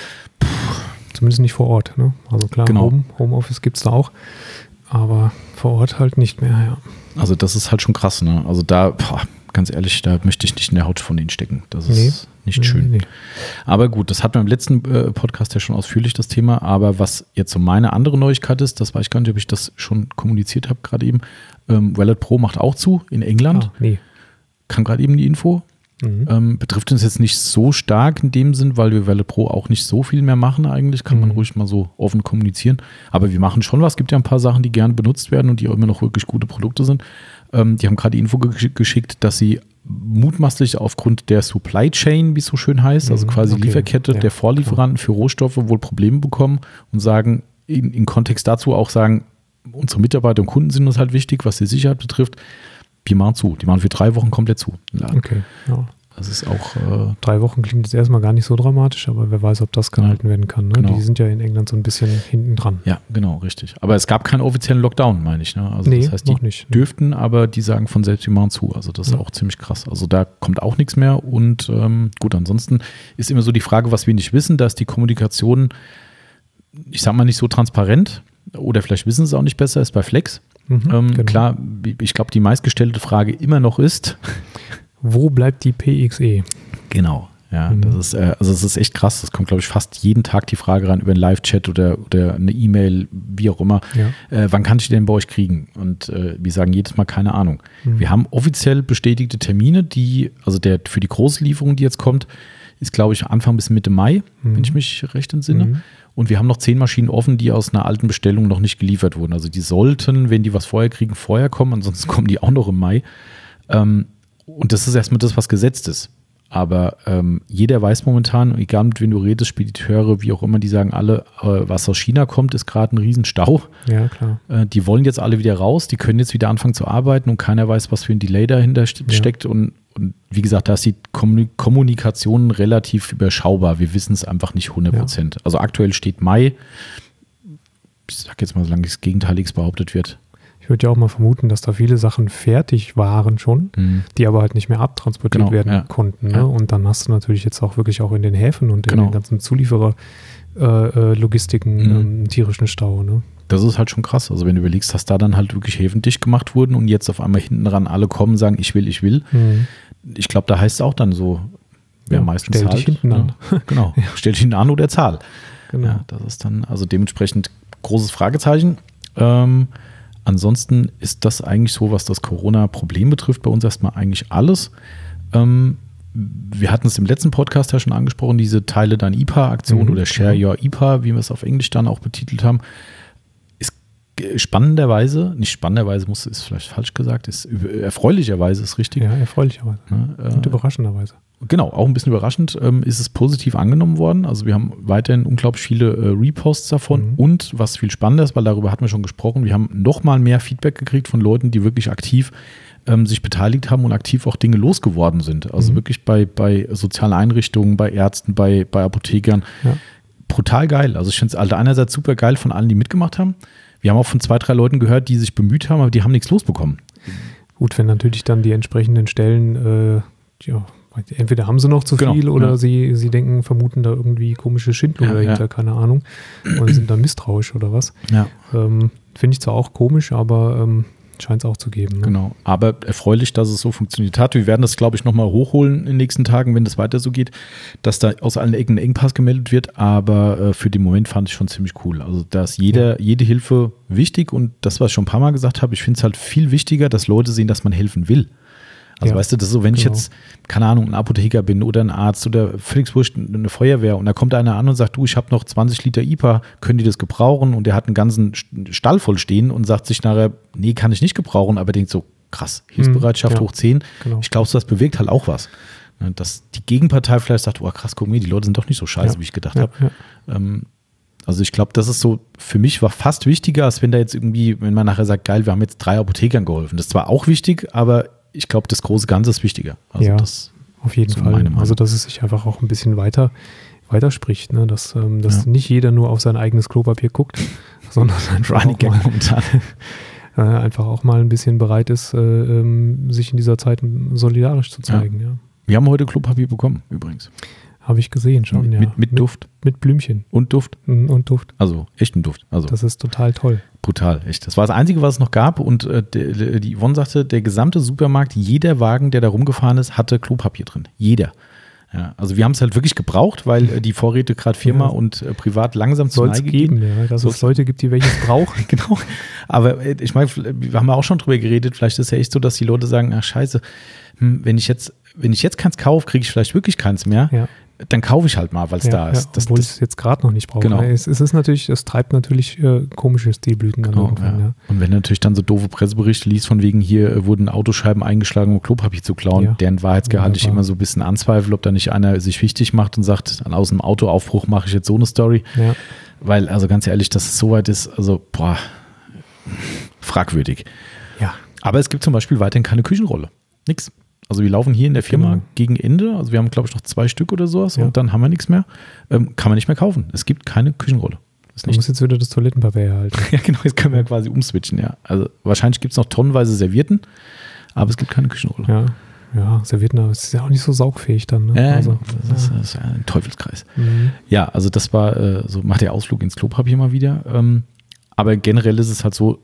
Zumindest nicht vor Ort. Ne? Also klar, Genau. Home, Homeoffice gibt es da auch, aber vor Ort halt nicht mehr. Ja. Also das ist halt schon krass, ne? Also da, boah, ganz ehrlich, da möchte ich nicht in der Haut von denen stecken. Das ist Nee. nicht Nee, schön. nee, nee. Aber gut, das hatten wir im letzten äh, Podcast ja schon ausführlich, das Thema. Aber was jetzt so meine andere Neuigkeit ist, das weiß ich gar nicht, ob ich das schon kommuniziert habe gerade eben. Ähm, Wallet Pro macht auch zu in England. Ah, nee. Kam gerade eben die Info. Mhm. Ähm, betrifft uns jetzt nicht so stark in dem Sinn, weil wir Wallet Pro auch nicht so viel mehr machen eigentlich. Kann man Mhm. ruhig mal so offen kommunizieren. Aber wir machen schon was. Es gibt ja ein paar Sachen, die gerne benutzt werden und die auch immer noch wirklich gute Produkte sind. Ähm, die haben gerade die Info gesch- geschickt, dass sie mutmaßlich aufgrund der Supply Chain, wie es so schön heißt, also Mhm, quasi okay. Lieferkette Ja, der Vorlieferanten für Rohstoffe wohl Probleme bekommen und sagen, in, in Kontext dazu auch sagen, unsere Mitarbeiter und Kunden sind uns halt wichtig, was die Sicherheit betrifft. Die machen zu. Die machen für drei Wochen komplett zu. im Laden. Okay, ja. Das ist auch äh, Drei Wochen klingt jetzt erstmal gar nicht so dramatisch, aber wer weiß, ob das gehalten werden kann. Ne? Genau. Die sind ja in England so ein bisschen hinten dran. ja, genau, richtig. Aber es gab keinen offiziellen Lockdown, meine ich. Ne? Also Nee, das heißt, die noch nicht. dürften, aber die sagen von selbst, die machen zu. Also das ist Ja. auch ziemlich krass. Also da kommt auch nichts mehr. Und ähm, gut, ansonsten ist immer so die Frage, was wir nicht wissen, da ist die Kommunikation, ich sag mal, nicht so transparent. Oder vielleicht wissen sie es auch nicht besser, ist bei Flex. Mhm, ähm, genau. Klar, ich glaube, die meistgestellte Frage immer noch ist, Wo bleibt die P X E? genau. Ja, Mhm. das ist, äh, also es ist echt krass. Das kommt, glaube ich, fast jeden Tag die Frage rein über einen Live-Chat oder, oder eine E-Mail, wie auch immer. Ja. Äh, wann kann ich die denn bei euch kriegen? Und äh, wir sagen jedes Mal keine Ahnung. Mhm. Wir haben offiziell bestätigte Termine, die, also der für die Großlieferung, die jetzt kommt, ist, glaube ich, Anfang bis Mitte Mai, Mhm. wenn ich mich recht entsinne. Mhm. Und wir haben noch zehn Maschinen offen, die aus einer alten Bestellung noch nicht geliefert wurden. Also die sollten, wenn die was vorher kriegen, vorher kommen, ansonsten kommen die auch noch im Mai. Ähm, und das ist erstmal das, was gesetzt ist. Aber ähm, jeder weiß momentan, egal mit wem du redest, Spediteure, wie auch immer, die sagen alle, äh, was aus China kommt, ist gerade ein Riesenstau. Ja, klar. Äh, die wollen jetzt alle wieder raus, die können jetzt wieder anfangen zu arbeiten und keiner weiß, was für ein Delay dahinter st- Ja. steckt. Und, und wie gesagt, da ist die Kommuni- Kommunikation relativ überschaubar. Wir wissen es einfach nicht hundert Prozent. Also aktuell steht Mai. Ich sag jetzt mal, solange nichts Gegenteiliges behauptet wird. Ich würde ja auch mal vermuten, dass da viele Sachen fertig waren schon, Mhm. die aber halt nicht mehr abtransportiert Genau, werden ja. konnten. Ne? Ja. Und dann hast du natürlich jetzt auch wirklich auch in den Häfen und in Genau. den ganzen Zulieferer-Logistiken Mhm. ähm, tierischen Stau. Ne? Das ist halt schon krass. Also wenn du überlegst, dass da dann halt wirklich Häfen dicht gemacht wurden und jetzt auf einmal hinten dran alle kommen und sagen, ich will, ich will. Mhm. Ich glaube, da heißt es auch dann so, wer Ja, am meisten stell zahlt. dich hinten an. Ja, genau, stell dich hinten an oder zahl. Genau. Ja, das ist dann also dementsprechend großes Fragezeichen. Ähm, ansonsten ist das eigentlich so, was das Corona-Problem betrifft, bei uns erstmal eigentlich alles. Ähm, wir hatten es im letzten Podcast ja schon angesprochen, diese Teile dein I P A-Aktion Mhm, oder Share genau. Your I P A, wie wir es auf Englisch dann auch betitelt haben, ist äh, spannenderweise, nicht spannenderweise, muss ist vielleicht falsch gesagt, ist über- erfreulicherweise ist richtig. Ja, erfreulicherweise. Ne, äh, Und überraschenderweise. Genau, auch ein bisschen überraschend ähm, ist es positiv angenommen worden. Also wir haben weiterhin unglaublich viele äh, Reposts davon Mhm. und was viel spannender ist, weil darüber hatten wir schon gesprochen, wir haben noch mal mehr Feedback gekriegt von Leuten, die wirklich aktiv ähm, sich beteiligt haben und aktiv auch Dinge losgeworden sind. Also Mhm. wirklich bei, bei sozialen Einrichtungen, bei Ärzten, bei, bei Apothekern. Ja. Brutal geil. Also ich finde es also einerseits super geil von allen, die mitgemacht haben. Wir haben auch von zwei, drei Leuten gehört, die sich bemüht haben, aber die haben nichts losbekommen. Gut, wenn natürlich dann die entsprechenden Stellen, äh, ja, entweder haben sie noch zu Genau, viel oder ja. sie, sie denken, vermuten da irgendwie komische Schindluder Ja, ja. dahinter, keine Ahnung. Oder sind da misstrauisch oder was. Ja. Ähm, Finde ich zwar auch komisch, aber ähm, scheint es auch zu geben. Ne? Genau, aber erfreulich, dass es so funktioniert hat. Wir werden das, glaube ich, nochmal hochholen in den nächsten Tagen, wenn das weiter so geht, dass da aus allen Ecken ein Engpass gemeldet wird, aber äh, für den Moment fand ich schon ziemlich cool. Also da ist jeder, jede Hilfe wichtig und das, was ich schon ein paar Mal gesagt habe, ich finde es halt viel wichtiger, dass Leute sehen, dass man helfen will. Also Ja, weißt du, das ist so, wenn ich genau. jetzt, keine Ahnung, ein Apotheker bin oder ein Arzt oder völlig wurscht, eine Feuerwehr und da kommt einer an und sagt, du, ich habe noch zwanzig Liter I P A, können die das gebrauchen? Und der hat einen ganzen Stall voll stehen und sagt sich nachher, nee, kann ich nicht gebrauchen, aber denkt so, krass, Hilfsbereitschaft ja, hoch zehn. genau. Ich glaube, das bewirkt halt auch was. Ne, dass die Gegenpartei vielleicht sagt, oh krass, guck mal, die Leute sind doch nicht so scheiße, Ja, wie ich gedacht ja, habe. ja. Ähm, also ich glaube, das ist so, für mich war fast wichtiger, als wenn da jetzt irgendwie, wenn man nachher sagt, geil, wir haben jetzt drei Apothekern geholfen. Das ist zwar auch wichtig, aber ich glaube, das große Ganze ist wichtiger. Also Ja, das auf jeden so Fall. meine Meinung. Also, dass es sich einfach auch ein bisschen weiter weiterspricht, ne? dass, ähm, dass ja. nicht jeder nur auf sein eigenes Klopapier guckt, sondern einfach auch, mal, äh, einfach auch mal ein bisschen bereit ist, äh, ähm, sich in dieser Zeit solidarisch zu zeigen. Ja. Ja. Wir haben heute Klopapier bekommen, übrigens. Habe ich gesehen schon, mit, ja. Mit, mit Duft. Mit, mit Blümchen. Und Duft. Und Duft. Also echten Duft. Also das ist total toll. Brutal, echt. Das war das Einzige, was es noch gab. Und äh, die, die Yvonne sagte, der gesamte Supermarkt, jeder Wagen, der da rumgefahren ist, hatte Klopapier drin. Jeder. Ja, also wir haben es halt wirklich gebraucht, weil äh, die Vorräte gerade Firma ja. und äh, privat langsam zur Neige geben. Ja, dass es Leute gibt, die welches brauchen. Genau. Aber äh, ich meine, wir haben ja auch schon drüber geredet, vielleicht ist es ja echt so, dass die Leute sagen, ach scheiße, hm, wenn ich jetzt, wenn ich jetzt keins kaufe, kriege ich vielleicht wirklich keins mehr. Ja. Dann kaufe ich halt mal, weil es ja, da ist. Ja, obwohl ich es jetzt gerade noch nicht brauche. Genau. Es, es ist natürlich, es treibt natürlich äh, komische Stilblüten dann genau, irgendwann. Ja. Ja. Und wenn du natürlich dann so doofe Presseberichte liest, von wegen hier äh, wurden Autoscheiben eingeschlagen, um Klopapier zu klauen, ja. deren Wahrheitsgehalt ich immer so ein bisschen anzweifle, ob da nicht einer sich wichtig macht und sagt, aus einem Autoaufbruch mache ich jetzt so eine Story. Ja. Weil, also ganz ehrlich, dass es so weit ist, also boah, fragwürdig. Ja. Aber es gibt zum Beispiel weiterhin keine Küchenrolle. Nix. Also wir laufen hier in der Firma genau. gegen Ende, also wir haben glaube ich noch zwei Stück oder sowas ja. und dann haben wir nichts mehr. Ähm, kann man nicht mehr kaufen. Es gibt keine Küchenrolle. Du musst jetzt wieder das Toilettenpapier herhalten. Ja genau, jetzt können wir ja quasi umswitchen, ja. Also wahrscheinlich gibt es noch tonnenweise Servietten, aber es gibt keine Küchenrolle. Ja, ja Servietten, aber es ist ja auch nicht so saugfähig dann. Ne? Ja, also, das, ist, ja. das ist ein Teufelskreis. Mhm. Ja, also das war äh, so, macht der Ausflug ins Klopapier mal wieder. Ähm, aber generell ist es halt so,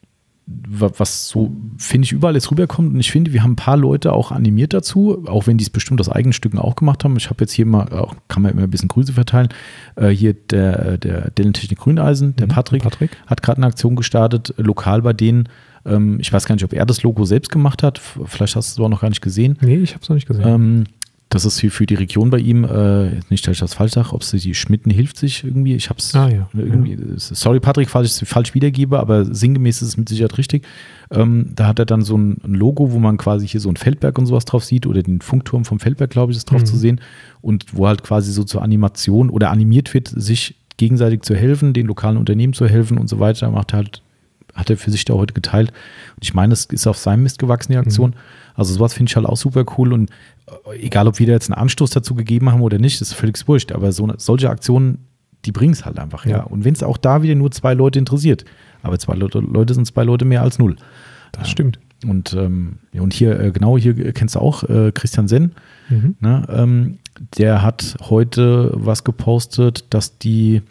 was so, finde ich, überall jetzt rüberkommt. Und ich finde, wir haben ein paar Leute auch animiert dazu, auch wenn die es bestimmt aus eigenen Stücken auch gemacht haben. Ich habe jetzt hier mal, auch kann man immer ein bisschen Grüße verteilen, äh, hier der, der Dellentechnik Grüneisen, der mhm, Patrick, Patrick, hat gerade eine Aktion gestartet, lokal bei denen. Ähm, ich weiß gar nicht, ob er das Logo selbst gemacht hat. Vielleicht hast du es auch noch gar nicht gesehen. Nee, ich habe es noch nicht gesehen. Ähm, Das ist für, für die Region bei ihm, äh, nicht, dass ich das falsch sage, ob es die Schmitten hilft sich irgendwie. Ich habe es ah, ja, irgendwie, ja. sorry Patrick, falls ich es falsch wiedergebe, aber sinngemäß ist es mit Sicherheit richtig. Ähm, da hat er dann so ein, ein Logo, wo man quasi hier so ein Feldberg und sowas drauf sieht oder den Funkturm vom Feldberg, glaube ich, ist drauf mhm. zu sehen. Und wo halt quasi so zur Animation oder animiert wird, sich gegenseitig zu helfen, den lokalen Unternehmen zu helfen und so weiter. Macht halt, hat er für sich da heute geteilt. Und ich meine, es ist auf seinem Mist gewachsen, die Aktion. Mhm. Also sowas finde ich halt auch super cool und egal, ob wir da jetzt einen Anstoß dazu gegeben haben oder nicht, ist völlig wurscht, aber so, solche Aktionen, die bringen es halt einfach, ja. ja. Und wenn es auch da wieder nur zwei Leute interessiert, aber zwei Leute, Leute sind zwei Leute mehr als null. Das ja. stimmt. Und, ähm, und hier, äh, genau, hier kennst du auch äh, Christian Senn, mhm. ne, ähm, der hat heute was gepostet, dass die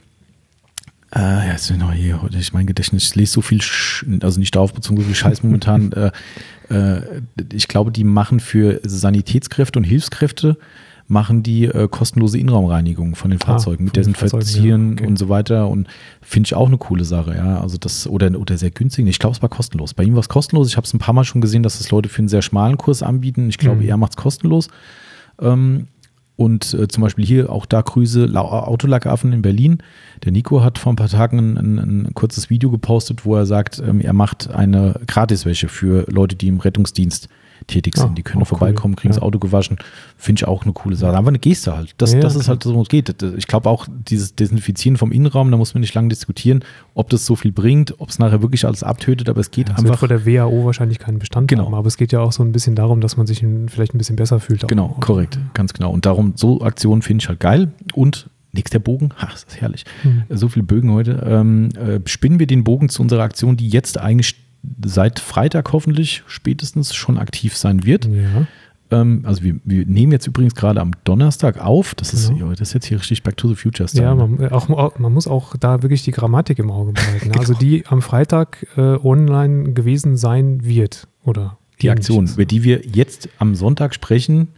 Äh, ja, jetzt noch hier heute, ich mein Gedächtnis, ich lese so viel, Sch- also nicht darauf bezogen, so viel Scheiß momentan. äh, äh, ich glaube, die machen für Sanitätskräfte und Hilfskräfte, machen die äh, kostenlose Innenraumreinigung von den Fahrzeugen, ah, mit Desinfizieren ja. okay. und so weiter. Und finde ich auch eine coole Sache, ja. Also das, oder, oder sehr günstig. Ich glaube, es war kostenlos. Bei ihm war es kostenlos. Ich habe es ein paar Mal schon gesehen, dass das Leute für einen sehr schmalen Kurs anbieten. Ich glaube, mhm. er macht es kostenlos. Ähm, Und äh, zum Beispiel hier auch da Grüße, Autolackaffen in Berlin. Der Nico hat vor ein paar Tagen ein, ein, ein kurzes Video gepostet, wo er sagt, ähm, er macht eine Gratiswäsche für Leute, die im Rettungsdienst tätig sind. Ah, die können vorbeikommen, cool. kriegen ja. das Auto gewaschen. Finde ich auch eine coole Sache. Aber eine Geste halt. Das, ja, das ist halt so, wo es geht. Ich glaube auch, dieses Desinfizieren vom Innenraum, da muss man nicht lange diskutieren, ob das so viel bringt, ob es nachher wirklich alles abtötet, aber es geht ja, einfach. Das wird vor der W H O wahrscheinlich keinen Bestand genau. haben, aber es geht ja auch so ein bisschen darum, dass man sich vielleicht ein bisschen besser fühlt. Genau, auch. korrekt, ganz genau. Und darum, so Aktionen finde ich halt geil. Und nächster Bogen, ach, das ist herrlich. Mhm. So viele Bögen heute. Ähm, äh, spinnen wir den Bogen zu unserer Aktion, die jetzt eigentlich seit Freitag hoffentlich spätestens schon aktiv sein wird. Ja. Ähm, also wir, wir nehmen jetzt übrigens gerade am Donnerstag auf. Das, genau. ist, das ist jetzt hier richtig Back to the Future Style. Ja, man, auch, man muss auch da wirklich die Grammatik im Auge behalten. genau. Also die am Freitag äh, online gewesen sein wird. Oder die Aktion, über die wir jetzt am Sonntag sprechen,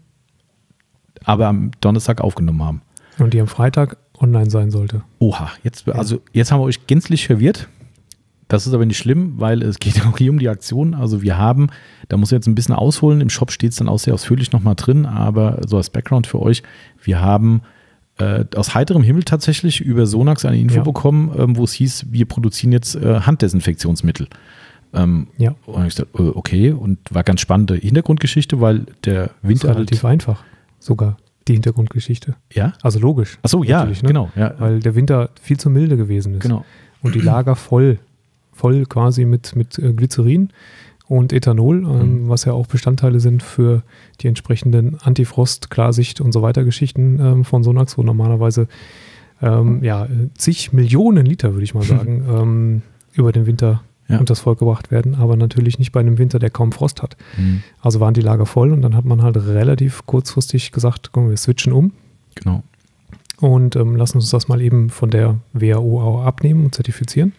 aber am Donnerstag aufgenommen haben. Und die am Freitag online sein sollte. Oha, jetzt, also jetzt haben wir euch gänzlich verwirrt. Das ist aber nicht schlimm, weil es geht auch hier um die Aktion. Also wir haben, da muss ich jetzt ein bisschen ausholen, im Shop steht es dann auch sehr ausführlich nochmal drin, aber so als Background für euch, wir haben äh, aus heiterem Himmel tatsächlich über Sonax eine Info ja. bekommen, ähm, wo es hieß, wir produzieren jetzt äh, Handdesinfektionsmittel. Ähm, ja. Und ich dachte, äh, okay, und war ganz spannende Hintergrundgeschichte, weil der Winter das ist relativ halt, einfach sogar. Die Hintergrundgeschichte. Ja? Also logisch. Ach so, ja, ne? genau. Ja. Weil der Winter viel zu milde gewesen ist. Genau. Und die Lager voll, voll quasi mit, mit äh, Glycerin und Ethanol, ähm, mhm. was ja auch Bestandteile sind für die entsprechenden Antifrost, Klarsicht und so weiter Geschichten ähm, von Sonax, wo normalerweise ähm, ja, zig Millionen Liter, würde ich mal sagen, ähm, über den Winter ja. und das Volk gebracht werden, aber natürlich nicht bei einem Winter, der kaum Frost hat. Mhm. Also waren die Lager voll und dann hat man halt relativ kurzfristig gesagt, komm, wir switchen um. Genau. Und ähm, lassen uns das mal eben von der W H O auch abnehmen und zertifizieren.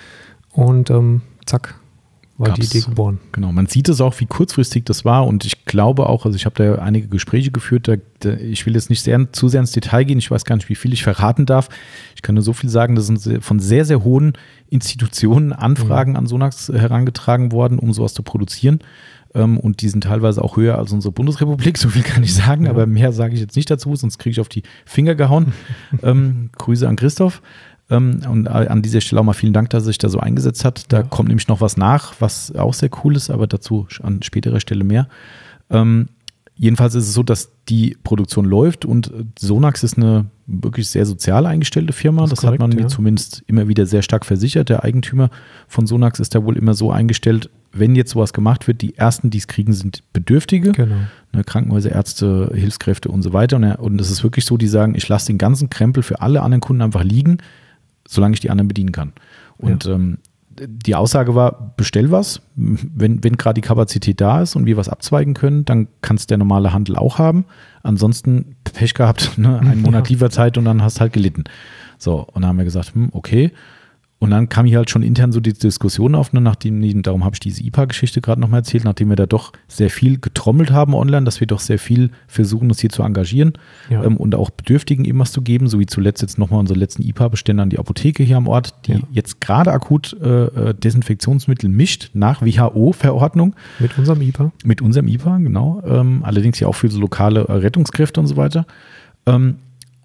Und ähm, zack, war Gab's, die Idee geboren. Genau, man sieht es auch, wie kurzfristig das war und ich glaube auch, also ich habe da einige Gespräche geführt, da, da, ich will jetzt nicht sehr, zu sehr ins Detail gehen, ich weiß gar nicht, wie viel ich verraten darf. Ich kann nur so viel sagen, das sind von sehr, sehr hohen Institutionen Anfragen mhm. an Sonax herangetragen worden, um sowas zu produzieren. Und die sind teilweise auch höher als unsere Bundesrepublik, so viel kann ich sagen, ja. aber mehr sage ich jetzt nicht dazu, sonst kriege ich auf die Finger gehauen. ähm, Grüße an Christoph. Ähm, und an dieser Stelle auch mal vielen Dank, dass er sich da so eingesetzt hat. Da ja. kommt nämlich noch was nach, was auch sehr cool ist, aber dazu an späterer Stelle mehr. Ähm, jedenfalls ist es so, dass die Produktion läuft und Sonax ist eine wirklich sehr sozial eingestellte Firma. Das, das korrekt, hat man mir ja. zumindest immer wieder sehr stark versichert. Der Eigentümer von Sonax ist da wohl immer so eingestellt, wenn jetzt sowas gemacht wird, die ersten, die es kriegen, sind Bedürftige. Genau. Ne, Krankenhäuser, Ärzte, Hilfskräfte und so weiter. Und, und es ist wirklich so, die sagen, ich lasse den ganzen Krempel für alle anderen Kunden einfach liegen, solange ich die anderen bedienen kann. Und ja. ähm, die Aussage war, bestell was, wenn, wenn gerade die Kapazität da ist und wir was abzweigen können, dann kann es der normale Handel auch haben. Ansonsten Pech gehabt, ne? einen Monat ja. Lieferzeit und dann hast halt gelitten. So, und dann haben wir gesagt, hm, okay. Und dann kam hier halt schon intern so die Diskussion auf, ne, nachdem, darum habe ich diese I P A-Geschichte gerade nochmal erzählt, nachdem wir da doch sehr viel getrommelt haben online, dass wir doch sehr viel versuchen, uns hier zu engagieren ja. ähm, und auch Bedürftigen eben was zu geben, so wie zuletzt jetzt nochmal unsere letzten I P A-Bestände an die Apotheke hier am Ort, die ja. jetzt gerade akut äh, Desinfektionsmittel mischt nach W H O-Verordnung. Mit unserem I P A? Mit unserem I P A, genau. Ähm, allerdings ja auch für so lokale äh, Rettungskräfte und so weiter. Ähm,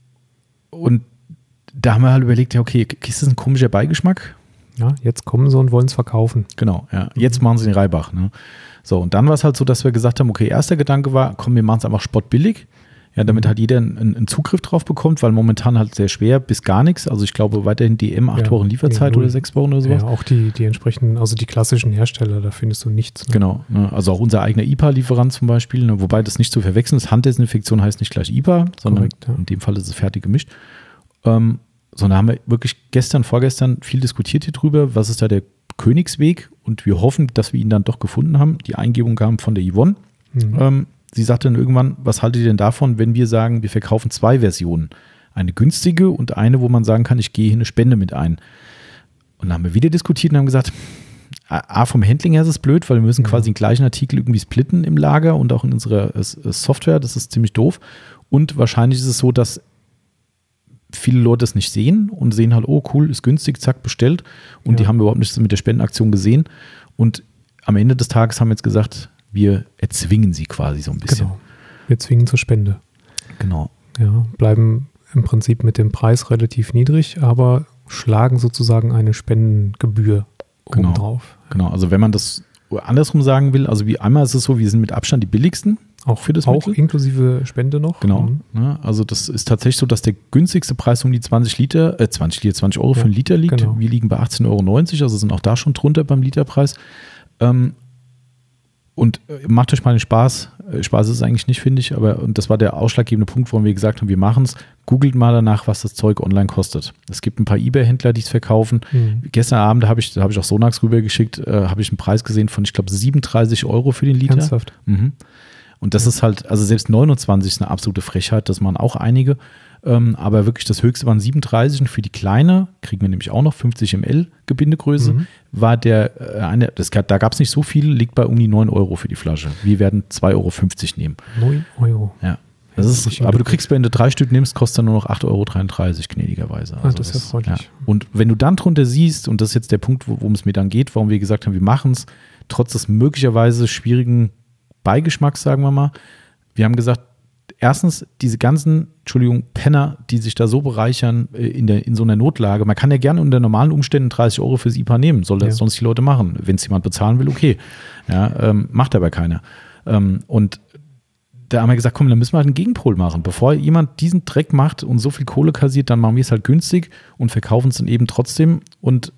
und da haben wir halt überlegt, ja okay, ist das ein komischer Beigeschmack? Ja, jetzt kommen sie und wollen es verkaufen. Genau, ja. Jetzt machen sie den Reibach. Ne? So, und dann war es halt so, dass wir gesagt haben, okay, erster Gedanke war, komm, wir machen es einfach spottbillig. Ja, damit halt jeder einen, einen Zugriff drauf bekommt, weil momentan halt sehr schwer bis gar nichts. Also ich glaube weiterhin D M, acht ja, Wochen Lieferzeit nee, oder sechs Wochen oder sowas. Ja, auch die, die entsprechenden, also die klassischen Hersteller, da findest du nichts. Ne? Genau, ne? Also auch unser eigener I P A-Lieferant zum Beispiel, ne? Wobei das nicht zu verwechseln ist. Handdesinfektion heißt nicht gleich I P A, sondern korrekt, ja. in dem Fall ist es fertig gemischt. Ähm, Sondern haben wir wirklich gestern, vorgestern viel diskutiert hier drüber, was ist da der Königsweg und wir hoffen, dass wir ihn dann doch gefunden haben. Die Eingebung kam von der Yvonne. Mhm. Ähm, sie sagte dann irgendwann, was haltet ihr denn davon, wenn wir sagen, wir verkaufen zwei Versionen? Eine günstige und eine, wo man sagen kann, ich gehe hier eine Spende mit ein. Und dann haben wir wieder diskutiert und haben gesagt, A, vom Handling her ist es blöd, weil wir müssen ja. quasi den gleichen Artikel irgendwie splitten im Lager und auch in unserer Software, das ist ziemlich doof. Und wahrscheinlich ist es so, dass viele Leute es nicht sehen und sehen halt, oh cool, ist günstig, zack, bestellt. Und ja. die haben überhaupt nichts mit der Spendenaktion gesehen. Und am Ende des Tages haben wir jetzt gesagt, wir erzwingen sie quasi so ein bisschen. Genau, wir zwingen zur Spende. Genau. Ja, bleiben im Prinzip mit dem Preis relativ niedrig, aber schlagen sozusagen eine Spendengebühr genau. obendrauf. Genau, also wenn man das andersrum sagen will, also wie einmal ist es so, wir sind mit Abstand die billigsten. Auch für das Auch Mittel. Inklusive Spende noch. Genau. Mhm. Ja, also das ist tatsächlich so, dass der günstigste Preis um die zwanzig Liter, äh zwanzig Liter, zwanzig Euro ja, für einen Liter liegt. Genau. Wir liegen bei achtzehn Euro neunzig, also sind auch da schon drunter beim Literpreis. Ähm, und macht euch mal den Spaß. Spaß ist es eigentlich nicht, finde ich, aber und das war der ausschlaggebende Punkt, warum wir gesagt haben, wir machen es. Googelt mal danach, was das Zeug online kostet. Es gibt ein paar eBay-Händler, die es verkaufen. Mhm. Gestern Abend habe ich, da habe ich auch Sonax rübergeschickt, äh, habe ich einen Preis gesehen von, ich glaube, siebenunddreißig Euro für den Liter. Ernsthaft? Mhm. Und das ja. ist halt, also selbst neunundzwanzig ist eine absolute Frechheit, das machen auch einige. Ähm, aber wirklich das höchste waren siebenunddreißig und für die kleine, kriegen wir nämlich auch noch fünfzig Milliliter Gebindegröße, mhm. war der, äh, eine, das, da gab es nicht so viel, liegt bei um die neun Euro für die Flasche. Wir werden zwei Euro fünfzig nehmen. neun Euro? Ja. Das ist, aber du kriegst, wenn du drei Stück nimmst, kostet dann nur noch acht Euro dreiunddreißig gnädigerweise. Also ah, das ist ja freundlich. Ja. Und wenn du dann drunter siehst, und das ist jetzt der Punkt, worum es mir dann geht, warum wir gesagt haben, wir machen es, trotz des möglicherweise schwierigen Beigeschmacks, sagen wir mal. Wir haben gesagt, erstens, diese ganzen, Entschuldigung, Penner, die sich da so bereichern in, der, in so einer Notlage, man kann ja gerne unter normalen Umständen dreißig Euro fürs I P A nehmen, soll das ja. sonst die Leute machen. Wenn es jemand bezahlen will, okay. Ja, ähm, macht aber keiner. Ähm, und da haben wir gesagt, komm, dann müssen wir halt einen Gegenpol machen. Bevor jemand diesen Dreck macht und so viel Kohle kassiert, dann machen wir es halt günstig und verkaufen es dann eben trotzdem und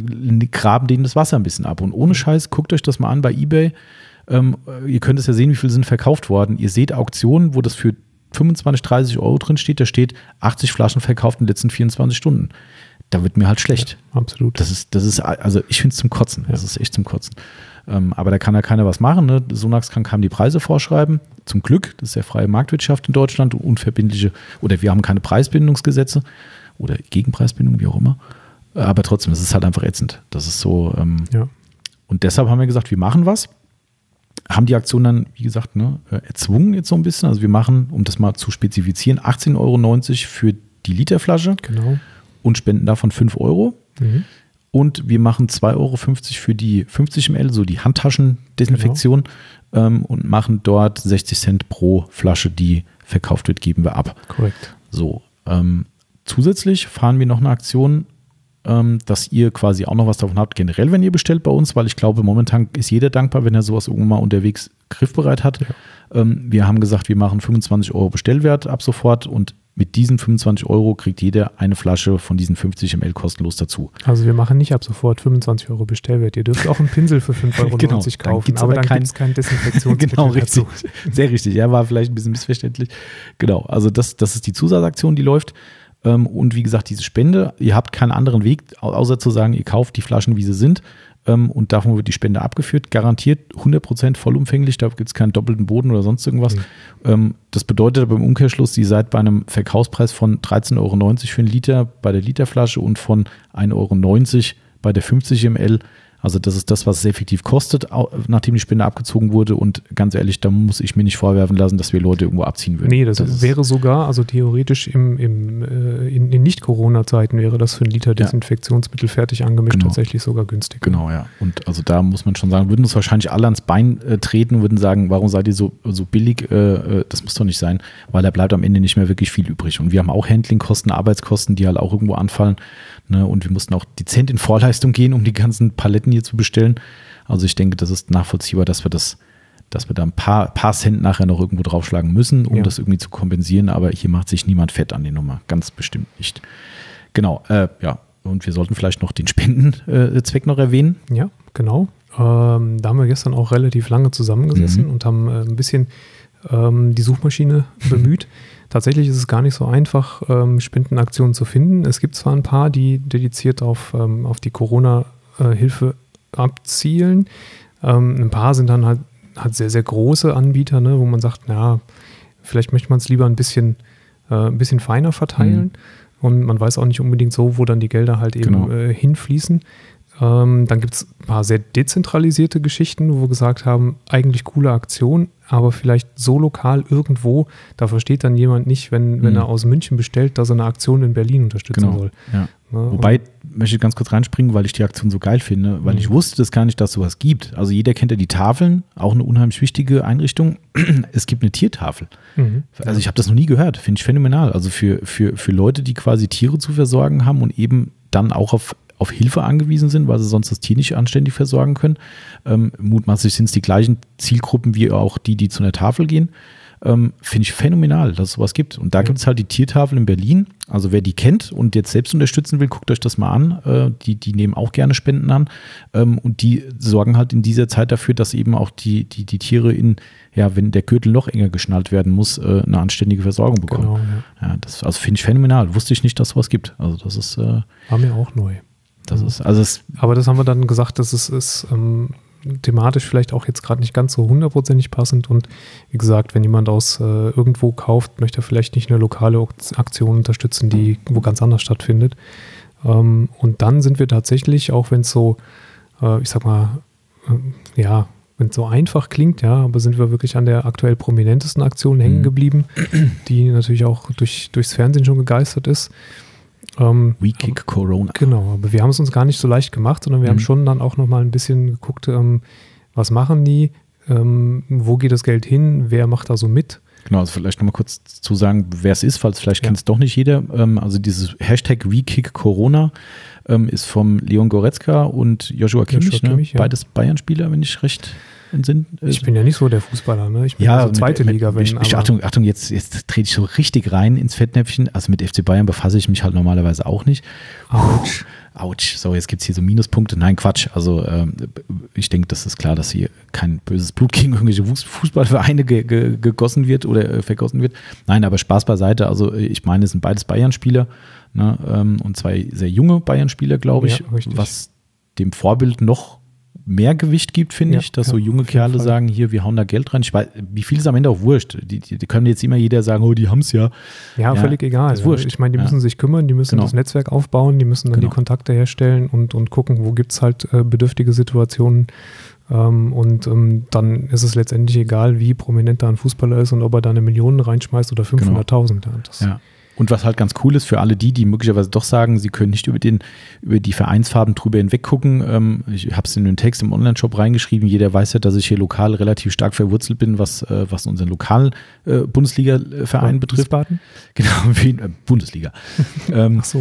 graben denen das Wasser ein bisschen ab. Und ohne Scheiß, guckt euch das mal an bei eBay. Ähm, ihr könnt es ja sehen, wie viel sind verkauft worden. Ihr seht Auktionen, wo das für fünfundzwanzig, dreißig Euro drin steht. Da steht achtzig Flaschen verkauft in den letzten vierundzwanzig Stunden. Da wird mir halt schlecht. Ja, absolut. Das ist, das ist, also ich finde es zum Kotzen. Ja. Das ist echt zum Kotzen. Ähm, aber da kann ja keiner was machen. Ne? Sonax kann kaum die Preise vorschreiben. Zum Glück, das ist ja freie Marktwirtschaft in Deutschland, unverbindliche, oder wir haben keine Preisbindungsgesetze oder Gegenpreisbindung, wie auch immer. Aber trotzdem, es ist halt einfach ätzend. Das ist so. Ähm, ja. Und deshalb haben wir gesagt, wir machen was. Haben die Aktion dann, wie gesagt, ne, erzwungen jetzt so ein bisschen. Also wir machen, um das mal zu spezifizieren, achtzehn Euro neunzig für die Literflasche. Genau. Und spenden davon fünf Euro. Mhm. Und wir machen zwei Euro fünfzig für die fünfzig Milliliter, so die Handtaschendesinfektion, genau. ähm, und machen dort sechzig Cent pro Flasche, die verkauft wird, geben wir ab. Korrekt. So, ähm, zusätzlich fahren wir noch eine Aktion, ähm, dass ihr quasi auch noch was davon habt, generell, wenn ihr bestellt bei uns, weil ich glaube, momentan ist jeder dankbar, wenn er sowas irgendwann mal unterwegs griffbereit hat. Ja. Ähm, wir haben gesagt, wir machen fünfundzwanzig Euro Bestellwert ab sofort und mit diesen fünfundzwanzig Euro kriegt jeder eine Flasche von diesen fünfzig Milliliter kostenlos dazu. Also wir machen nicht ab sofort fünfundzwanzig Euro Bestellwert. Ihr dürft auch einen Pinsel für fünf Euro neunzig genau, kaufen, dann aber, aber dann kein, gibt es kein Desinfektionsmittel genau, richtig. dazu. Sehr richtig. Ja, war vielleicht ein bisschen missverständlich. Genau, also das, das ist die Zusatzaktion, die läuft. Und wie gesagt, diese Spende, ihr habt keinen anderen Weg, außer zu sagen, ihr kauft die Flaschen, wie sie sind. Und davon wird die Spende abgeführt, garantiert hundert Prozent vollumfänglich, da gibt es keinen doppelten Boden oder sonst irgendwas. Mhm. Das bedeutet aber im Umkehrschluss, ihr seid bei einem Verkaufspreis von dreizehn Euro neunzig für einen Liter bei der Literflasche und von ein Euro neunzig bei der fünfzig Milliliter. Also das ist das, was es effektiv kostet, nachdem die Spende abgezogen wurde. Und ganz ehrlich, da muss ich mir nicht vorwerfen lassen, dass wir Leute irgendwo abziehen würden. Nee, das, das wäre sogar, also theoretisch im, im, äh, in, in Nicht-Corona-Zeiten wäre das für einen Liter Desinfektionsmittel fertig angemischt genau. tatsächlich sogar günstig. Genau, ja. Und also da muss man schon sagen, würden uns wahrscheinlich alle ans Bein äh, treten und würden sagen, warum seid ihr so, so billig? Äh, das muss doch nicht sein, weil da bleibt am Ende nicht mehr wirklich viel übrig. Und wir haben auch Handlingkosten, Arbeitskosten, die halt auch irgendwo anfallen. Ne? Und wir mussten auch dezent in Vorleistung gehen, um die ganzen Paletten hier zu bestellen. Also ich denke, das ist nachvollziehbar, dass wir das, dass wir da ein paar, paar Cent nachher noch irgendwo draufschlagen müssen, um ja. das irgendwie zu kompensieren. Aber hier macht sich niemand fett an die Nummer. Ganz bestimmt nicht. Genau, äh, ja. Und wir sollten vielleicht noch den Spendenzweck noch erwähnen. Ja, genau. Ähm, da haben wir gestern auch relativ lange zusammengesessen mhm. und haben äh, ein bisschen ähm, die Suchmaschine bemüht. Tatsächlich ist es gar nicht so einfach, ähm, Spendenaktionen zu finden. Es gibt zwar ein paar, die dediziert auf, ähm, auf die Corona-Hilfe abzielen. Ähm, ein paar sind dann halt, halt sehr, sehr große Anbieter, ne, wo man sagt, na, vielleicht möchte man es lieber ein bisschen, äh, ein bisschen feiner verteilen. Mhm. Und man weiß auch nicht unbedingt so, wo dann die Gelder halt eben genau. äh, hinfließen. Ähm, dann gibt es ein paar sehr dezentralisierte Geschichten, wo wir gesagt haben, eigentlich coole Aktion, aber vielleicht so lokal irgendwo, da versteht dann jemand nicht, wenn, wenn mhm. er aus München bestellt, dass er eine Aktion in Berlin unterstützen genau. soll. Ja. Ja, wobei, möchte ich ganz kurz reinspringen, weil ich die Aktion so geil finde, weil mhm. ich wusste das gar nicht, dass es sowas gibt. Also jeder kennt ja die Tafeln, auch eine unheimlich wichtige Einrichtung. Es gibt eine Tiertafel. Mhm. Also ich habe das noch nie gehört, finde ich phänomenal. Also für, für, für Leute, die quasi Tiere zu versorgen haben und eben dann auch auf auf Hilfe angewiesen sind, weil sie sonst das Tier nicht anständig versorgen können. Ähm, mutmaßlich sind es die gleichen Zielgruppen wie auch die, die zu einer Tafel gehen. Ähm, finde ich phänomenal, dass es sowas gibt. Und da ja. gibt es halt die Tiertafel in Berlin. Also wer die kennt und jetzt selbst unterstützen will, guckt euch das mal an. Äh, die, die nehmen auch gerne Spenden an. Ähm, und die sorgen halt in dieser Zeit dafür, dass eben auch die, die, die Tiere in, ja, wenn der Gürtel noch enger geschnallt werden muss, äh, eine anständige Versorgung bekommen. Genau, ja. Ja, das, also finde ich phänomenal. Wusste ich nicht, dass es sowas gibt. Also das ist äh, war mir auch neu. Das ist, also es Aber das haben wir dann gesagt, dass es ist ähm, thematisch vielleicht auch jetzt gerade nicht ganz so hundertprozentig passend. Und wie gesagt, wenn jemand aus äh, irgendwo kauft, möchte er vielleicht nicht eine lokale Aktion unterstützen, die wo ganz anders stattfindet. Ähm, und dann sind wir tatsächlich, auch wenn es so, äh, ich sag mal, äh, ja, wenn es so einfach klingt, ja, aber sind wir wirklich an der aktuell prominentesten Aktion hängen geblieben, die natürlich auch durch, durchs Fernsehen schon gegeistert ist. Ähm, We Kick aber, Corona. Genau, aber wir haben es uns gar nicht so leicht gemacht, sondern wir mhm. haben schon dann auch nochmal ein bisschen geguckt, ähm, was machen die, ähm, wo geht das Geld hin, wer macht da so mit. Genau, also vielleicht nochmal kurz zu sagen, wer es ist, falls vielleicht ja. kennt es doch nicht jeder. Ähm, also dieses Hashtag We Kick Corona ähm, ist vom Leon Goretzka und Joshua Kimmich, Joshua Kimmich ne? ja. Beides Bayern-Spieler, wenn ich recht sind. Ich bin ja nicht so der Fußballer, ne? Ich bin ja so zweite mit, Liga. Wenn, ich, ich, Achtung, Achtung, jetzt, jetzt trete ich so richtig rein ins Fettnäpfchen. Also mit F C Bayern befasse ich mich halt normalerweise auch nicht. Autsch. Autsch, so jetzt gibt es hier so Minuspunkte. Nein, Quatsch. Also ähm, ich denke, das ist klar, dass hier kein böses Blut gegen irgendwelche Fußballvereine ge ge gegossen wird oder äh, vergossen wird. Nein, aber Spaß beiseite. Also ich meine, es sind beides Bayern-Spieler, ne, ähm, und zwei sehr junge Bayern-Spieler, glaube ich, ja, was dem Vorbild noch mehr Gewicht gibt, finde ja, ich, dass ja, so junge Kerle Fall. sagen, hier, wir hauen da Geld rein. Ich weiß, wie viel ist am Ende auch wurscht. Die, die, die können jetzt immer jeder sagen, oh, die haben es ja. ja. Ja, völlig egal. Ist wurscht. Ich meine, die ja. müssen sich kümmern, die müssen genau. das Netzwerk aufbauen, die müssen dann genau. die Kontakte herstellen und, und gucken, wo gibt es halt äh, bedürftige Situationen. Ähm, und ähm, dann ist es letztendlich egal, wie prominent da ein Fußballer ist und ob er da eine Million reinschmeißt oder fünfhunderttausend. Genau. Ja. Und was halt ganz cool ist für alle die, die möglicherweise doch sagen, sie können nicht über, den, über die Vereinsfarben drüber hinweg gucken. Ähm, ich habe es in den Text im Online-Shop reingeschrieben. Jeder weiß ja, dass ich hier lokal relativ stark verwurzelt bin, was, äh, was unseren lokalen äh, Bundesliga-Verein ja, betrifft. Wiesbaden? Genau, wie, äh, Bundesliga. ähm, Ach so.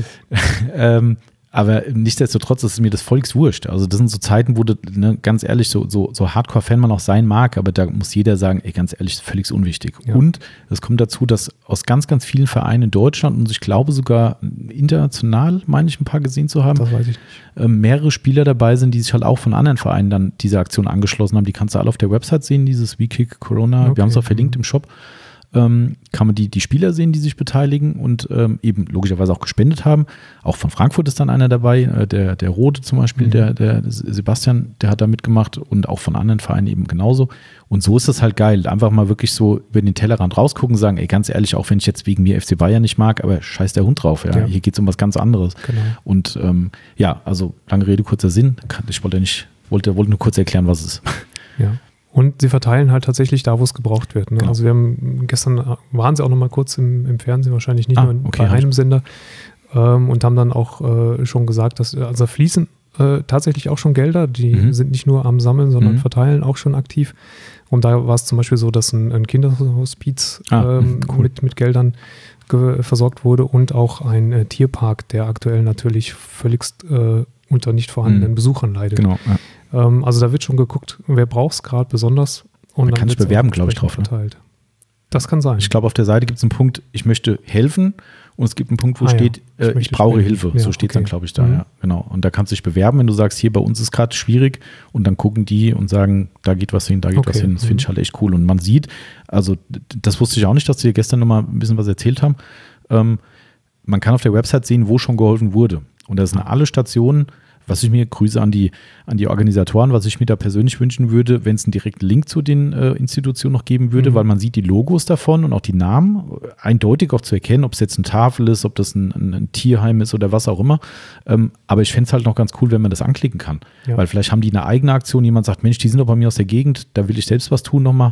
ähm, Aber nichtsdestotrotz ist es mir das Volkswurscht. Also das sind so Zeiten, wo du, ne, ganz ehrlich, so, so, so Hardcore-Fan man auch sein mag, aber da muss jeder sagen, ey, ganz ehrlich, völlig unwichtig. Ja. Und es kommt dazu, dass aus ganz, ganz vielen Vereinen in Deutschland und ich glaube sogar international, meine ich, ein paar gesehen zu haben, das weiß ich nicht. Äh, mehrere Spieler dabei sind, die sich halt auch von anderen Vereinen dann diese Aktion angeschlossen haben. Die kannst du alle auf der Website sehen, dieses WeKick Corona. Okay. Wir haben es auch verlinkt im Shop. Ähm, kann man die, die Spieler sehen, die sich beteiligen und ähm, eben logischerweise auch gespendet haben. Auch von Frankfurt ist dann einer dabei, äh, der, der Rode zum Beispiel, mhm. der, der Sebastian, der hat da mitgemacht und auch von anderen Vereinen eben genauso. Und so ist es halt geil. Einfach mal wirklich so über den Tellerrand rausgucken, sagen, ey, ganz ehrlich, auch wenn ich jetzt wegen mir F C Bayern nicht mag, aber scheiß der Hund drauf. Ja? Ja. Hier geht es um was ganz anderes. Genau. Und ähm, ja, also lange Rede, kurzer Sinn. Ich wollte nicht, wollte, wollte nur kurz erklären, was es ist. Ja. Und sie verteilen halt tatsächlich da, wo es gebraucht wird. Ne? Genau. Also wir haben gestern, waren sie auch noch mal kurz im, im Fernsehen, wahrscheinlich nicht ah, nur in, okay, bei einem Sender, ähm, und haben dann auch äh, schon gesagt, dass also fließen äh, tatsächlich auch schon Gelder, die mhm. sind nicht nur am Sammeln, sondern mhm. verteilen auch schon aktiv. Und da war es zum Beispiel so, dass ein, ein Kinderhospiz ah, ähm, cool. mit, mit Geldern ge- versorgt wurde und auch ein äh, Tierpark, der aktuell natürlich völligst äh, unter nicht vorhandenen mhm. Besuchern leidet. Genau, ja. Also da wird schon geguckt, wer braucht es gerade besonders. Und man dann kann sich bewerben, glaube ich, drauf. Ne? Das kann sein. Ich glaube, auf der Seite gibt es einen Punkt, ich möchte helfen und es gibt einen Punkt, wo ah, steht, ja. ich, äh, ich brauche Hilfe. Ja, so steht es okay. dann, glaube ich, da. Mhm. Ja, genau. Und da kannst du dich bewerben, wenn du sagst, hier bei uns ist gerade schwierig und dann gucken die und sagen, da geht was hin, da geht okay. was hin. Das mhm. finde ich halt echt cool. Und man sieht, also das wusste ich auch nicht, dass die gestern nochmal ein bisschen was erzählt haben. Ähm, man kann auf der Website sehen, wo schon geholfen wurde. Und das sind alle Stationen. Was ich mir, Grüße an die, an die Organisatoren, was ich mir da persönlich wünschen würde, wenn es einen direkten Link zu den äh, Institutionen noch geben würde, mhm. weil man sieht die Logos davon und auch die Namen, eindeutig auch zu erkennen, ob es jetzt eine Tafel ist, ob das ein, ein, ein Tierheim ist oder was auch immer. Ähm, aber ich fände es halt noch ganz cool, wenn man das anklicken kann. Ja. Weil vielleicht haben die eine eigene Aktion, jemand sagt, Mensch, die sind doch bei mir aus der Gegend, da will ich selbst was tun nochmal.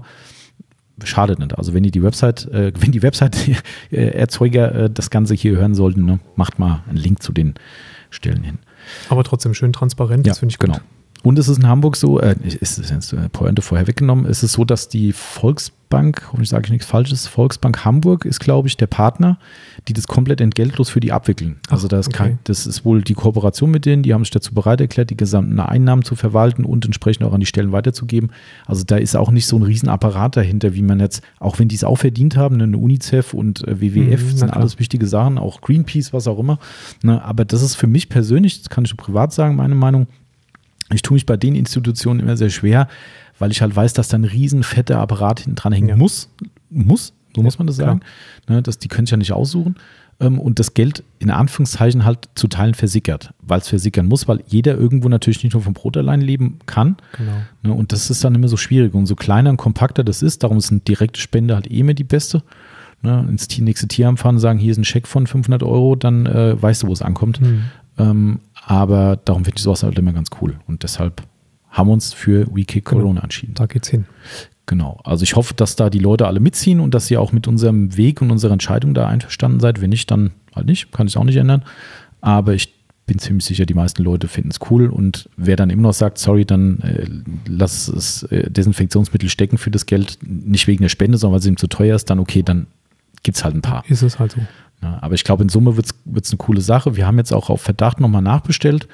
Schadet nicht. Also wenn die die Website, äh, wenn die Website-Erzeuger äh, das Ganze hier hören sollten, ne, macht mal einen Link zu den Stellen hin. Aber trotzdem schön transparent, ja, das finde ich gut. Genau. Und es ist in Hamburg so, äh, ist es jetzt äh, Pointe vorher weggenommen, ist es so, dass die Volksbank, hoffentlich sage ich nichts Falsches, Volksbank Hamburg ist, glaube ich, der Partner, die das komplett entgeltlos für die abwickeln. Also das, okay. kann, das ist wohl die Kooperation mit denen, die haben sich dazu bereit erklärt, die gesamten Einnahmen zu verwalten und entsprechend auch an die Stellen weiterzugeben. Also da ist auch nicht so ein Riesenapparat dahinter, wie man jetzt, auch wenn die es auch verdient haben, eine UNICEF und äh, W W F, mhm, sind alles wichtige Sachen, auch Greenpeace, was auch immer. Ne, aber das ist für mich persönlich, das kann ich so privat sagen, meine Meinung, ich tue mich bei den Institutionen immer sehr schwer, weil ich halt weiß, dass da ein riesen fetter Apparat hinten dran hängen ja. muss. Muss, so ja, muss man das sagen. Ne, das, die können sich ja nicht aussuchen. Ähm, und das Geld in Anführungszeichen halt zu Teilen versickert, weil es versickern muss, weil jeder irgendwo natürlich nicht nur vom Brot allein leben kann. Genau. Ne, und das ist dann immer so schwierig. Und so kleiner und kompakter das ist, darum ist eine direkte Spende halt eh immer die beste. Ne, ins nächste Tierheim fahren und sagen, hier ist ein Scheck von fünfhundert Euro, dann äh, weißt du, wo es ankommt. Mhm. Ähm, aber darum finde ich sowas halt immer ganz cool. Und deshalb haben wir uns für WeKick Corona genau. entschieden. Da geht's hin. Genau. Also ich hoffe, dass da die Leute alle mitziehen und dass ihr auch mit unserem Weg und unserer Entscheidung da einverstanden seid. Wenn nicht, dann halt nicht. Kann ich auch nicht ändern. Aber ich bin ziemlich sicher, die meisten Leute finden es cool. Und wer dann immer noch sagt, sorry, dann äh, lass es äh, Desinfektionsmittel stecken für das Geld, nicht wegen der Spende, sondern weil es ihm zu teuer ist, dann okay, dann gibt es halt ein paar. Ist es halt so. Ja, aber ich glaube, in Summe wird es eine coole Sache. Wir haben jetzt auch auf Verdacht nochmal nachbestellt.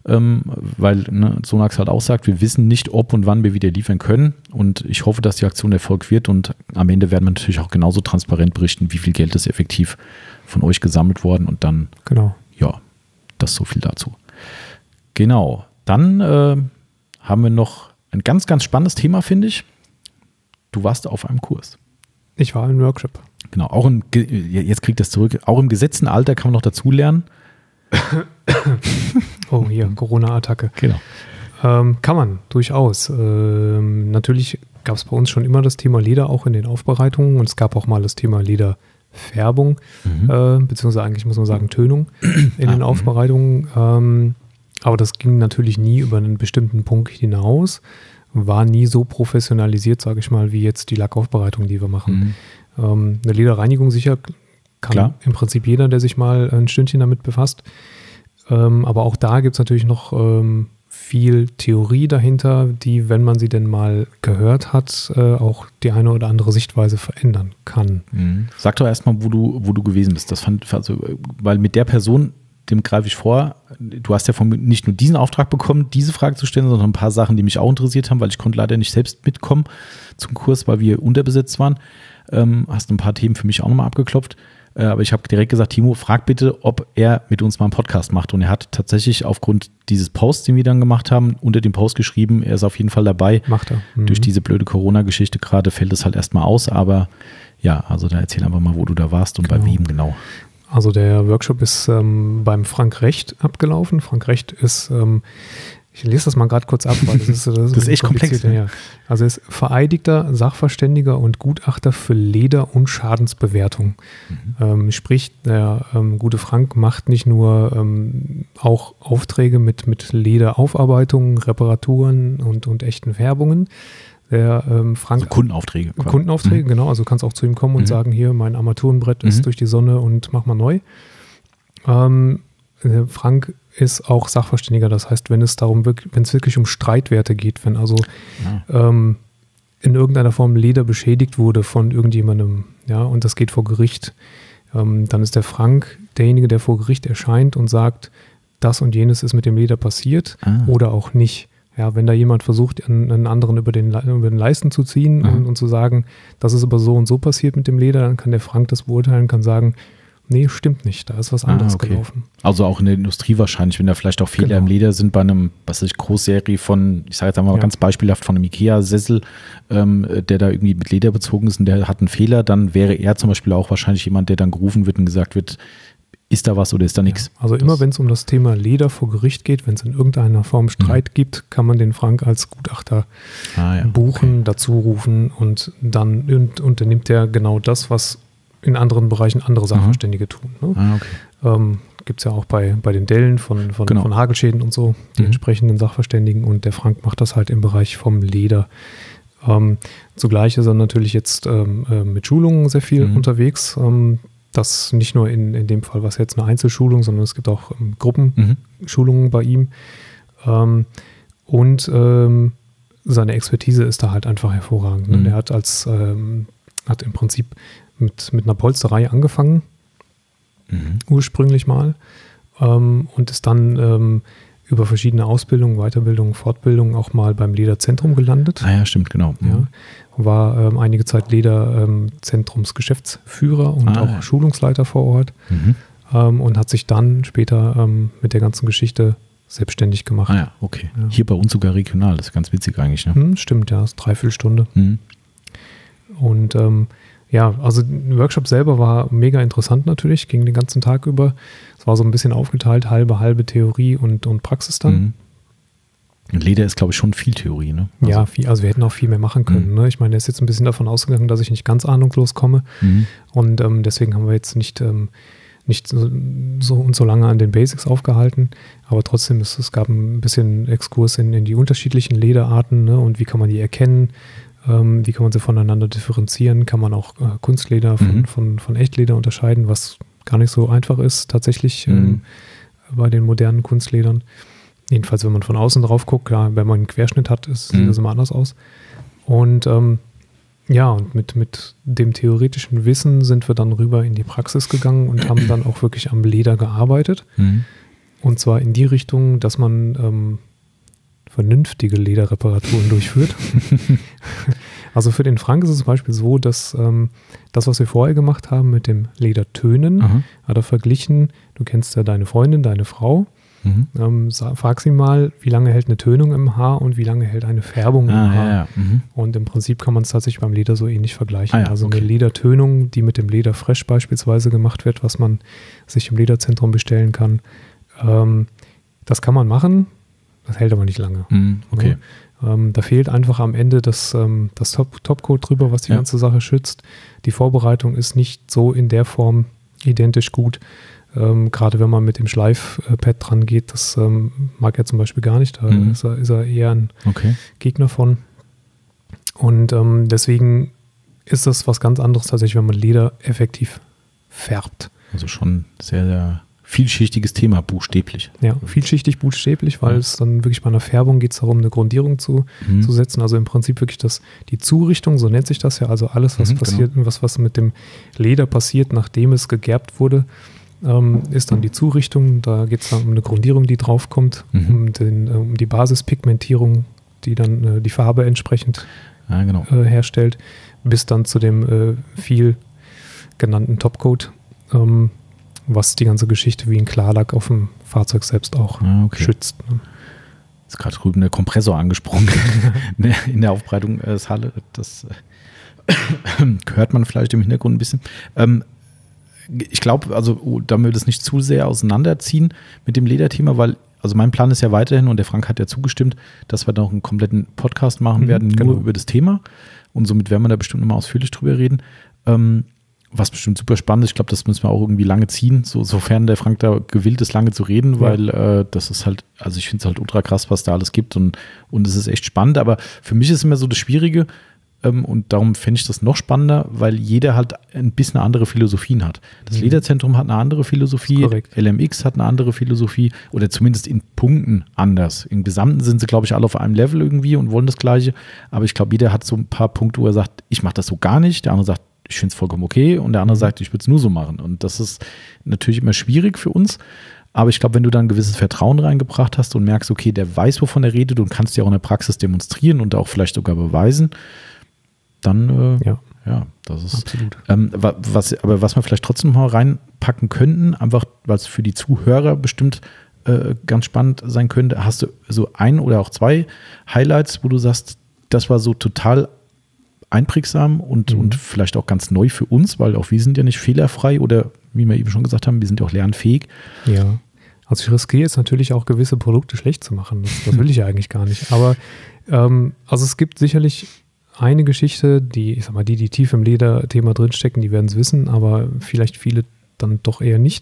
ähm, weil ne, Sonax halt auch sagt, wir wissen nicht, ob und wann wir wieder liefern können und ich hoffe, dass die Aktion Erfolg wird und am Ende werden wir natürlich auch genauso transparent berichten, wie viel Geld ist effektiv von euch gesammelt worden und dann, genau. ja, das so viel dazu. Genau, dann äh, haben wir noch ein ganz, ganz spannendes Thema, finde ich. Du warst auf einem Kurs. Ich war im Workshop. Genau, auch im, jetzt kriegt das zurück, auch im gesetzten Alter kann man noch dazulernen. Oh, hier, Corona-Attacke. Genau. Ähm, kann man, durchaus. Ähm, natürlich gab es bei uns schon immer das Thema Leder auch in den Aufbereitungen und es gab auch mal das Thema Lederfärbung, mhm. äh, beziehungsweise eigentlich muss man sagen Tönung in ah, den Aufbereitungen. Ähm, aber das ging natürlich nie über einen bestimmten Punkt hinaus, war nie so professionalisiert, sage ich mal, wie jetzt die Lackaufbereitung, die wir machen. Mhm. Ähm, eine Lederreinigung sicher kann Klar. im Prinzip jeder, der sich mal ein Stündchen damit befasst. Ähm, aber auch da gibt es natürlich noch ähm, viel Theorie dahinter, die, wenn man sie denn mal gehört hat, äh, auch die eine oder andere Sichtweise verändern kann. Mhm. Sag doch erstmal, wo du, wo du gewesen bist. Das fand, also, weil mit der Person, dem greife ich vor, du hast ja von mir nicht nur diesen Auftrag bekommen, diese Frage zu stellen, sondern ein paar Sachen, die mich auch interessiert haben, weil ich konnte leider nicht selbst mitkommen zum Kurs, weil wir unterbesetzt waren. Ähm, hast ein paar Themen für mich auch nochmal abgeklopft. Äh, aber ich habe direkt gesagt, Timo, frag bitte, ob er mit uns mal einen Podcast macht. Und er hat tatsächlich aufgrund dieses Posts, den wir dann gemacht haben, unter dem Post geschrieben, er ist auf jeden Fall dabei. Macht er. Mhm. Durch diese blöde Corona-Geschichte gerade fällt es halt erstmal aus. Aber ja, also dann erzähl einfach mal, wo du da warst und genau. bei wem genau. Also der Workshop ist ähm, beim Frank Recht abgelaufen. Frank Recht ist, ähm, ich lese das mal gerade kurz ab, weil das ist, das ist, das ist echt komplex. Ja. Also er ist vereidigter Sachverständiger und Gutachter für Leder- und Schadensbewertung. Mhm. Ähm, sprich, der ähm, gute Frank macht nicht nur ähm, auch Aufträge mit, mit Lederaufarbeitung, Reparaturen und, und echten Färbungen. Der ähm, Frank, also Kundenaufträge. Quasi. Kundenaufträge, mhm. genau. Also du kannst auch zu ihm kommen und mhm. sagen, hier, mein Armaturenbrett mhm. ist durch die Sonne und mach mal neu. Ähm, Frank ist auch Sachverständiger, das heißt, wenn es darum, wenn es wirklich um Streitwerte geht, wenn also ja. ähm, in irgendeiner Form Leder beschädigt wurde von irgendjemandem, ja, und das geht vor Gericht, ähm, dann ist der Frank derjenige, der vor Gericht erscheint und sagt, das und jenes ist mit dem Leder passiert ah. oder auch nicht. Ja, wenn da jemand versucht, einen, einen anderen über den, über den Leisten zu ziehen und, und zu sagen, das ist aber so und so passiert mit dem Leder, dann kann der Frank das beurteilen, kann sagen, nee, stimmt nicht, da ist was anderes ah, okay. gelaufen. Also auch in der Industrie wahrscheinlich, wenn da vielleicht auch Fehler genau. im Leder sind bei einem, was weiß ich, Großserie von, ich sage jetzt einmal ja. ganz beispielhaft, von einem Ikea-Sessel, ähm, der da irgendwie mit Leder bezogen ist und der hat einen Fehler, dann wäre er zum Beispiel auch wahrscheinlich jemand, der dann gerufen wird und gesagt wird, ist da was oder ist da nichts? Ja, also das immer, wenn es um das Thema Leder vor Gericht geht, wenn es in irgendeiner Form Streit mhm. gibt, kann man den Frank als Gutachter ah, ja. buchen, okay. dazu rufen und dann und, unternimmt er genau das, was in anderen Bereichen andere Sachverständige mhm. tun. Ne? Ah, okay. ähm, gibt es ja auch bei, bei den Dellen von, von, genau. von Hagelschäden und so, die mhm. entsprechenden Sachverständigen und der Frank macht das halt im Bereich vom Leder. Ähm, zugleich ist er natürlich jetzt ähm, äh, mit Schulungen sehr viel mhm. unterwegs. Ähm, Das nicht nur in, in dem Fall, was jetzt eine Einzelschulung, sondern es gibt auch ähm, Gruppenschulungen mhm. bei ihm. Ähm, und ähm, seine Expertise ist da halt einfach hervorragend. Ne? Mhm. Der hat als ähm, hat im Prinzip mit, mit einer Polsterei angefangen, mhm. ursprünglich mal, ähm, und ist dann ähm, über verschiedene Ausbildungen, Weiterbildungen, Fortbildungen auch mal beim Lederzentrum gelandet. Ah ja, stimmt, genau. Mhm. Ja. War ähm, einige Zeit Lederzentrumsgeschäftsführer ähm, und ah, auch ja. Schulungsleiter vor Ort mhm. ähm, und hat sich dann später ähm, mit der ganzen Geschichte selbstständig gemacht. Ah ja, okay. Ja. Hier bei uns sogar regional, das ist ganz witzig eigentlich. Ne? Hm, stimmt, ja, das ist dreiviertel Stunde. Mhm. Und ähm, ja, also der Workshop selber war mega interessant natürlich, ging den ganzen Tag über. Es war so ein bisschen aufgeteilt, halbe, halbe Theorie und, und Praxis dann. Mhm. Leder ist, glaube ich, schon viel Theorie, ne? Also ja, viel, also wir hätten auch viel mehr machen können. Mhm. Ne? Ich meine, er ist jetzt ein bisschen davon ausgegangen, dass ich nicht ganz ahnungslos komme. Mhm. Und ähm, deswegen haben wir jetzt nicht, ähm, nicht so, so und so lange an den Basics aufgehalten. Aber trotzdem, es, es gab ein bisschen Exkurs in, in die unterschiedlichen Lederarten, ne? Und wie kann man die erkennen? Ähm, wie kann man sie voneinander differenzieren? Kann man auch äh, Kunstleder von, mhm. von, von Echtleder unterscheiden, was gar nicht so einfach ist tatsächlich mhm. ähm, bei den modernen Kunstledern. Jedenfalls, wenn man von außen drauf guckt, klar, wenn man einen Querschnitt hat, ist, sieht mhm. das immer anders aus. Und ähm, ja, und mit, mit dem theoretischen Wissen sind wir dann rüber in die Praxis gegangen und haben dann auch wirklich am Leder gearbeitet. Mhm. Und zwar in die Richtung, dass man ähm, vernünftige Lederreparaturen durchführt. Also für den Frank ist es zum Beispiel so, dass ähm, das, was wir vorher gemacht haben mit dem Ledertönen, Aha. hat er verglichen, du kennst ja deine Freundin, deine Frau, Mhm. ähm, sag, frag sie mal, wie lange hält eine Tönung im Haar und wie lange hält eine Färbung ah, im Haar. Ja, ja. Mhm. Und im Prinzip kann man es tatsächlich beim Leder so ähnlich vergleichen. Ah, ja, also okay. eine Ledertönung, die mit dem Lederfresh beispielsweise gemacht wird, was man sich im Lederzentrum bestellen kann, ähm, das kann man machen, das hält aber nicht lange. Mhm. Okay. Ja. Ähm, da fehlt einfach am Ende das, ähm, das Top, Topcoat drüber, was die Ja. ganze Sache schützt. Die Vorbereitung ist nicht so in der Form identisch gut. Ähm, gerade wenn man mit dem Schleifpad dran geht, das ähm, mag er zum Beispiel gar nicht. Da Mhm. ist, er, ist er eher ein Okay. Gegner von. Und ähm, deswegen ist das was ganz anderes tatsächlich, wenn man Leder effektiv färbt. Also schon sehr, sehr vielschichtiges Thema, buchstäblich. Ja, vielschichtig, buchstäblich, weil Ja. es dann wirklich bei einer Färbung geht es darum, eine Grundierung zu, Mhm. zu setzen. Also im Prinzip wirklich das, die Zurichtung, so nennt sich das ja. Also alles, was Mhm, passiert, was, was mit dem Leder passiert, nachdem es gegerbt wurde, ähm, ist dann die Zurichtung. Da geht es dann um eine Grundierung, die draufkommt, Mhm. um, den, äh, um die Basispigmentierung, die dann äh, die Farbe entsprechend Ja, genau. äh, herstellt, bis dann zu dem äh, viel genannten Topcoat, ähm, was die ganze Geschichte wie ein Klarlack auf dem Fahrzeug selbst auch Ah, okay. schützt. Ne? Ist gerade drüben der Kompressor angesprungen in der Aufbereitungshalle. Das äh, hört man vielleicht im Hintergrund ein bisschen. Ähm, ich glaube, also oh, damit wir das nicht zu sehr auseinanderziehen mit dem Lederthema, weil also mein Plan ist ja weiterhin, und der Frank hat ja zugestimmt, dass wir noch einen kompletten Podcast machen Mhm, werden, nur genau. über das Thema. Und somit werden wir da bestimmt nochmal ausführlich drüber reden. Ähm, was bestimmt super spannend ist. Ich glaube, das müssen wir auch irgendwie lange ziehen, so, sofern der Frank da gewillt ist, lange zu reden, Ja. weil äh, das ist halt, also ich finde es halt ultra krass, was da alles gibt, und, und es ist echt spannend. Aber für mich ist immer so das Schwierige, ähm, und darum fände ich das noch spannender, weil jeder halt ein bisschen andere Philosophien hat. Das Mhm. Lederzentrum hat eine andere Philosophie, Korrekt. L M X hat eine andere Philosophie, oder zumindest in Punkten anders. Im Gesamten sind sie, glaube ich, alle auf einem Level irgendwie und wollen das Gleiche. Aber ich glaube, jeder hat so ein paar Punkte, wo er sagt, ich mache das so gar nicht. Der andere sagt, ich finde es vollkommen okay. Und der andere Mhm. sagt, ich würde es nur so machen. Und das ist natürlich immer schwierig für uns. Aber ich glaube, wenn du da ein gewisses Vertrauen reingebracht hast und merkst, okay, der weiß, wovon er redet und kannst dir auch in der Praxis demonstrieren und auch vielleicht sogar beweisen, dann, äh, Ja, ja, das ist absolut. ähm, wa- was, aber was wir vielleicht trotzdem mal reinpacken könnten, einfach weil es für die Zuhörer bestimmt äh, ganz spannend sein könnte, hast du so ein oder auch zwei Highlights, wo du sagst, das war so total einprägsam und, Mhm. und vielleicht auch ganz neu für uns, weil auch wir sind ja nicht fehlerfrei oder wie wir eben schon gesagt haben, wir sind ja auch lernfähig. Ja. Also ich riskiere jetzt natürlich auch gewisse Produkte schlecht zu machen. Das, das will ich ja eigentlich gar nicht. Aber ähm, also es gibt sicherlich eine Geschichte, die, ich sag mal, die, die tief im Lederthema drinstecken, die werden es wissen, aber vielleicht viele dann doch eher nicht.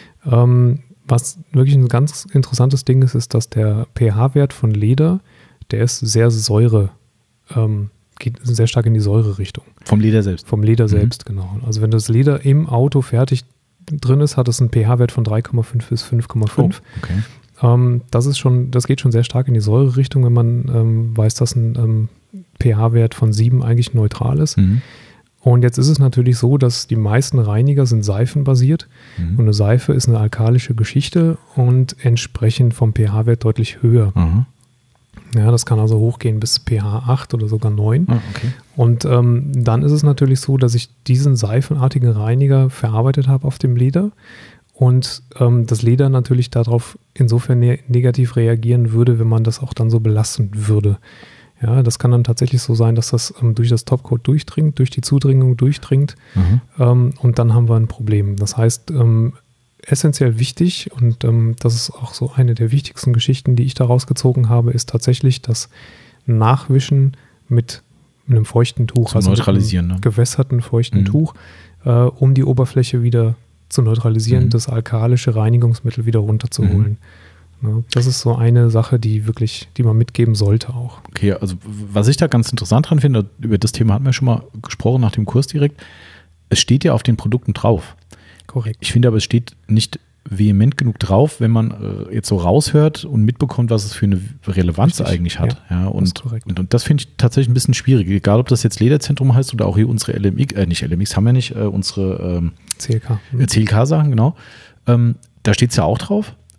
Ähm, was wirklich ein ganz interessantes Ding ist, ist, dass der pH-Wert von Leder, der ist sehr Säure, ähm, geht sehr stark in die Säure-Richtung. Vom Leder selbst. Vom Leder Mhm. selbst, genau. Also wenn das Leder im Auto fertig drin ist, hat es einen pH-Wert von drei Komma fünf bis fünf Komma fünf. Oh, okay. Ähm, das ist schon, das geht schon sehr stark in die Säure-Richtung, wenn man ähm, weiß, dass ein ähm, pH-Wert von sieben eigentlich neutral ist. Mhm. Und jetzt ist es natürlich so, dass die meisten Reiniger sind seifenbasiert. Mhm. Und eine Seife ist eine alkalische Geschichte und entsprechend vom pH-Wert deutlich höher. Aha. Ja, das kann also hochgehen bis pH acht oder sogar neun. Ah, okay. Und ähm, dann ist es natürlich so, dass ich diesen seifenartigen Reiniger verarbeitet habe auf dem Leder und ähm, das Leder natürlich darauf insofern ne- negativ reagieren würde, wenn man das auch dann so belasten würde. Ja, das kann dann tatsächlich so sein, dass das ähm, durch das Topcoat durchdringt, durch die Zudringung durchdringt Aha. ähm, und dann haben wir ein Problem. Das heißt, ähm, essentiell wichtig und ähm, das ist auch so eine der wichtigsten Geschichten, die ich da rausgezogen habe, ist tatsächlich das Nachwischen mit einem feuchten Tuch, Zum Neutralisieren, mit einem ne? gewässerten feuchten Mhm. Tuch, äh, um die Oberfläche wieder zu neutralisieren, Mhm. das alkalische Reinigungsmittel wieder runterzuholen. Ne, das ist so eine Sache, die wirklich, die man mitgeben sollte auch. Okay, also was ich da ganz interessant dran finde, über das Thema hatten wir schon mal gesprochen nach dem Kurs direkt, es steht ja auf den Produkten drauf. Korrekt. Ich finde aber, es steht nicht vehement genug drauf, wenn man äh, jetzt so raushört und mitbekommt, was es für eine Relevanz Richtig, eigentlich hat. Ja, das und, ist korrekt. und, und das finde ich tatsächlich ein bisschen schwierig. Egal, ob das jetzt Lederzentrum heißt oder auch hier unsere L M X, äh, nicht L M X haben wir nicht, äh, unsere ähm, C L K. C L K-Sachen, genau. Ähm, da steht es ja auch drauf.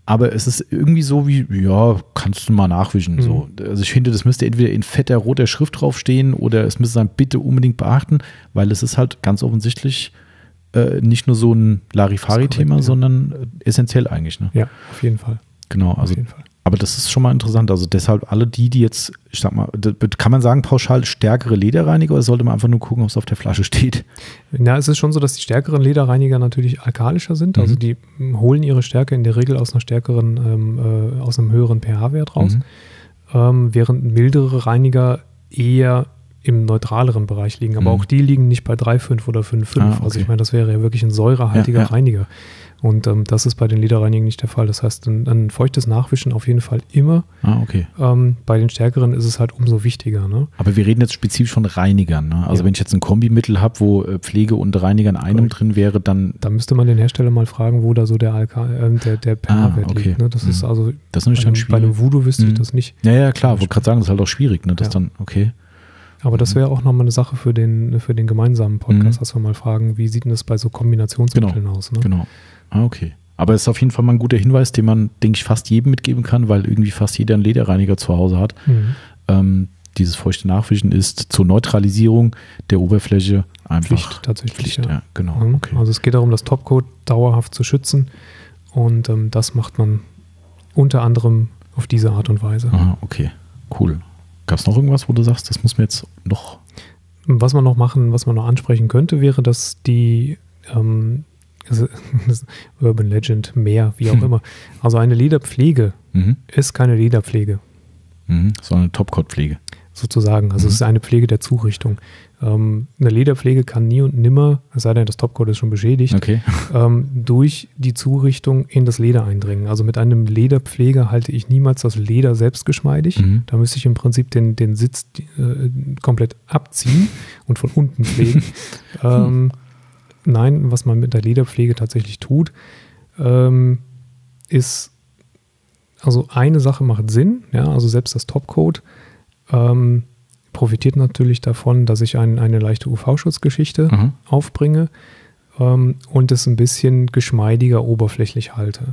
aber es ist irgendwie so wie, ja, kannst du mal nachwischen. Mhm. So. Also ich finde, das müsste entweder in fetter roter Schrift draufstehen oder es müsste sein, bitte unbedingt beachten, weil es ist halt ganz offensichtlich äh, nicht nur so ein Larifari-Thema, ja. sondern äh, essentiell eigentlich. Ne? Ja, auf jeden Fall. Genau, also auf jeden Fall. Aber das ist schon mal interessant. Also deshalb alle die, die jetzt, ich sag mal, kann man sagen pauschal stärkere Lederreiniger oder sollte man einfach nur gucken, ob es auf der Flasche steht? Ja, es ist schon so, dass die stärkeren Lederreiniger natürlich alkalischer sind. Mhm. Also die holen ihre Stärke in der Regel aus einer stärkeren, ähm, äh, aus einem höheren pH-Wert raus. Mhm. Ähm, während mildere Reiniger eher im neutraleren Bereich liegen. Aber mhm. auch die liegen nicht bei drei Komma fünf oder fünf Komma fünf. Ah, okay. Also ich meine, das wäre ja wirklich ein säurehaltiger ja, ja. Reiniger. Und ähm, das ist bei den Lederreinigern nicht der Fall. Das heißt, ein, ein feuchtes Nachwischen auf jeden Fall immer. Ah, okay. Ähm, bei den stärkeren ist es halt umso wichtiger. Ne? Aber wir reden jetzt spezifisch von Reinigern. Ne? Also ja. wenn ich jetzt ein Kombimittel habe, wo äh, Pflege und Reiniger in einem Correct. Drin wäre, dann... Da müsste man den Hersteller mal fragen, wo da so der, Alka- äh, der, der pH-Wert ah, okay. liegt. Ne? Das mhm. ist also... Das ist natürlich bei, einem, bei einem Voodoo wüsste mhm. ich das nicht. Ja, ja, klar. Ich wollte gerade sagen, das ist halt auch schwierig. Ne? Das ja. dann, okay. Aber das wäre auch nochmal eine Sache für den, für den gemeinsamen Podcast, mhm. dass wir mal fragen, wie sieht denn das bei so Kombinationsmitteln genau. aus? Ne? Genau. Ah, okay. Aber es ist auf jeden Fall mal ein guter Hinweis, den man, denke ich, fast jedem mitgeben kann, weil irgendwie fast jeder einen Lederreiniger zu Hause hat. Mhm. Ähm, dieses feuchte Nachwischen ist zur Neutralisierung der Oberfläche einfach Pflicht, tatsächlich. Pflicht, ja. ja, genau. Mhm. Okay. Also es geht darum, das Topcoat dauerhaft zu schützen und ähm, das macht man unter anderem auf diese Art und Weise. Aha, okay, cool. Gab es noch irgendwas, wo du sagst, das muss mir jetzt noch... Was man noch machen, was man noch ansprechen könnte, wäre, dass die ähm, also, Urban Legend, mehr, wie auch hm. immer. Also eine Lederpflege mhm. ist keine Lederpflege. Mhm. Sondern eine Topcoat-Pflege. Sozusagen. Also mhm. es ist eine Pflege der Zurichtung. Ähm, eine Lederpflege kann nie und nimmer, es sei denn, das Topcoat ist schon beschädigt, okay. ähm, durch die Zurichtung in das Leder eindringen. Also mit einem Lederpflege halte ich niemals das Leder selbst geschmeidig. Mhm. Da müsste ich im Prinzip den, den Sitz äh, komplett abziehen und von unten pflegen. ähm, nein, was man mit der Lederpflege tatsächlich tut, ähm, ist, also eine Sache macht Sinn, ja, also selbst das Topcoat ähm, profitiert natürlich davon, dass ich ein, eine leichte U V-Schutzgeschichte mhm. aufbringe ähm, und es ein bisschen geschmeidiger oberflächlich halte.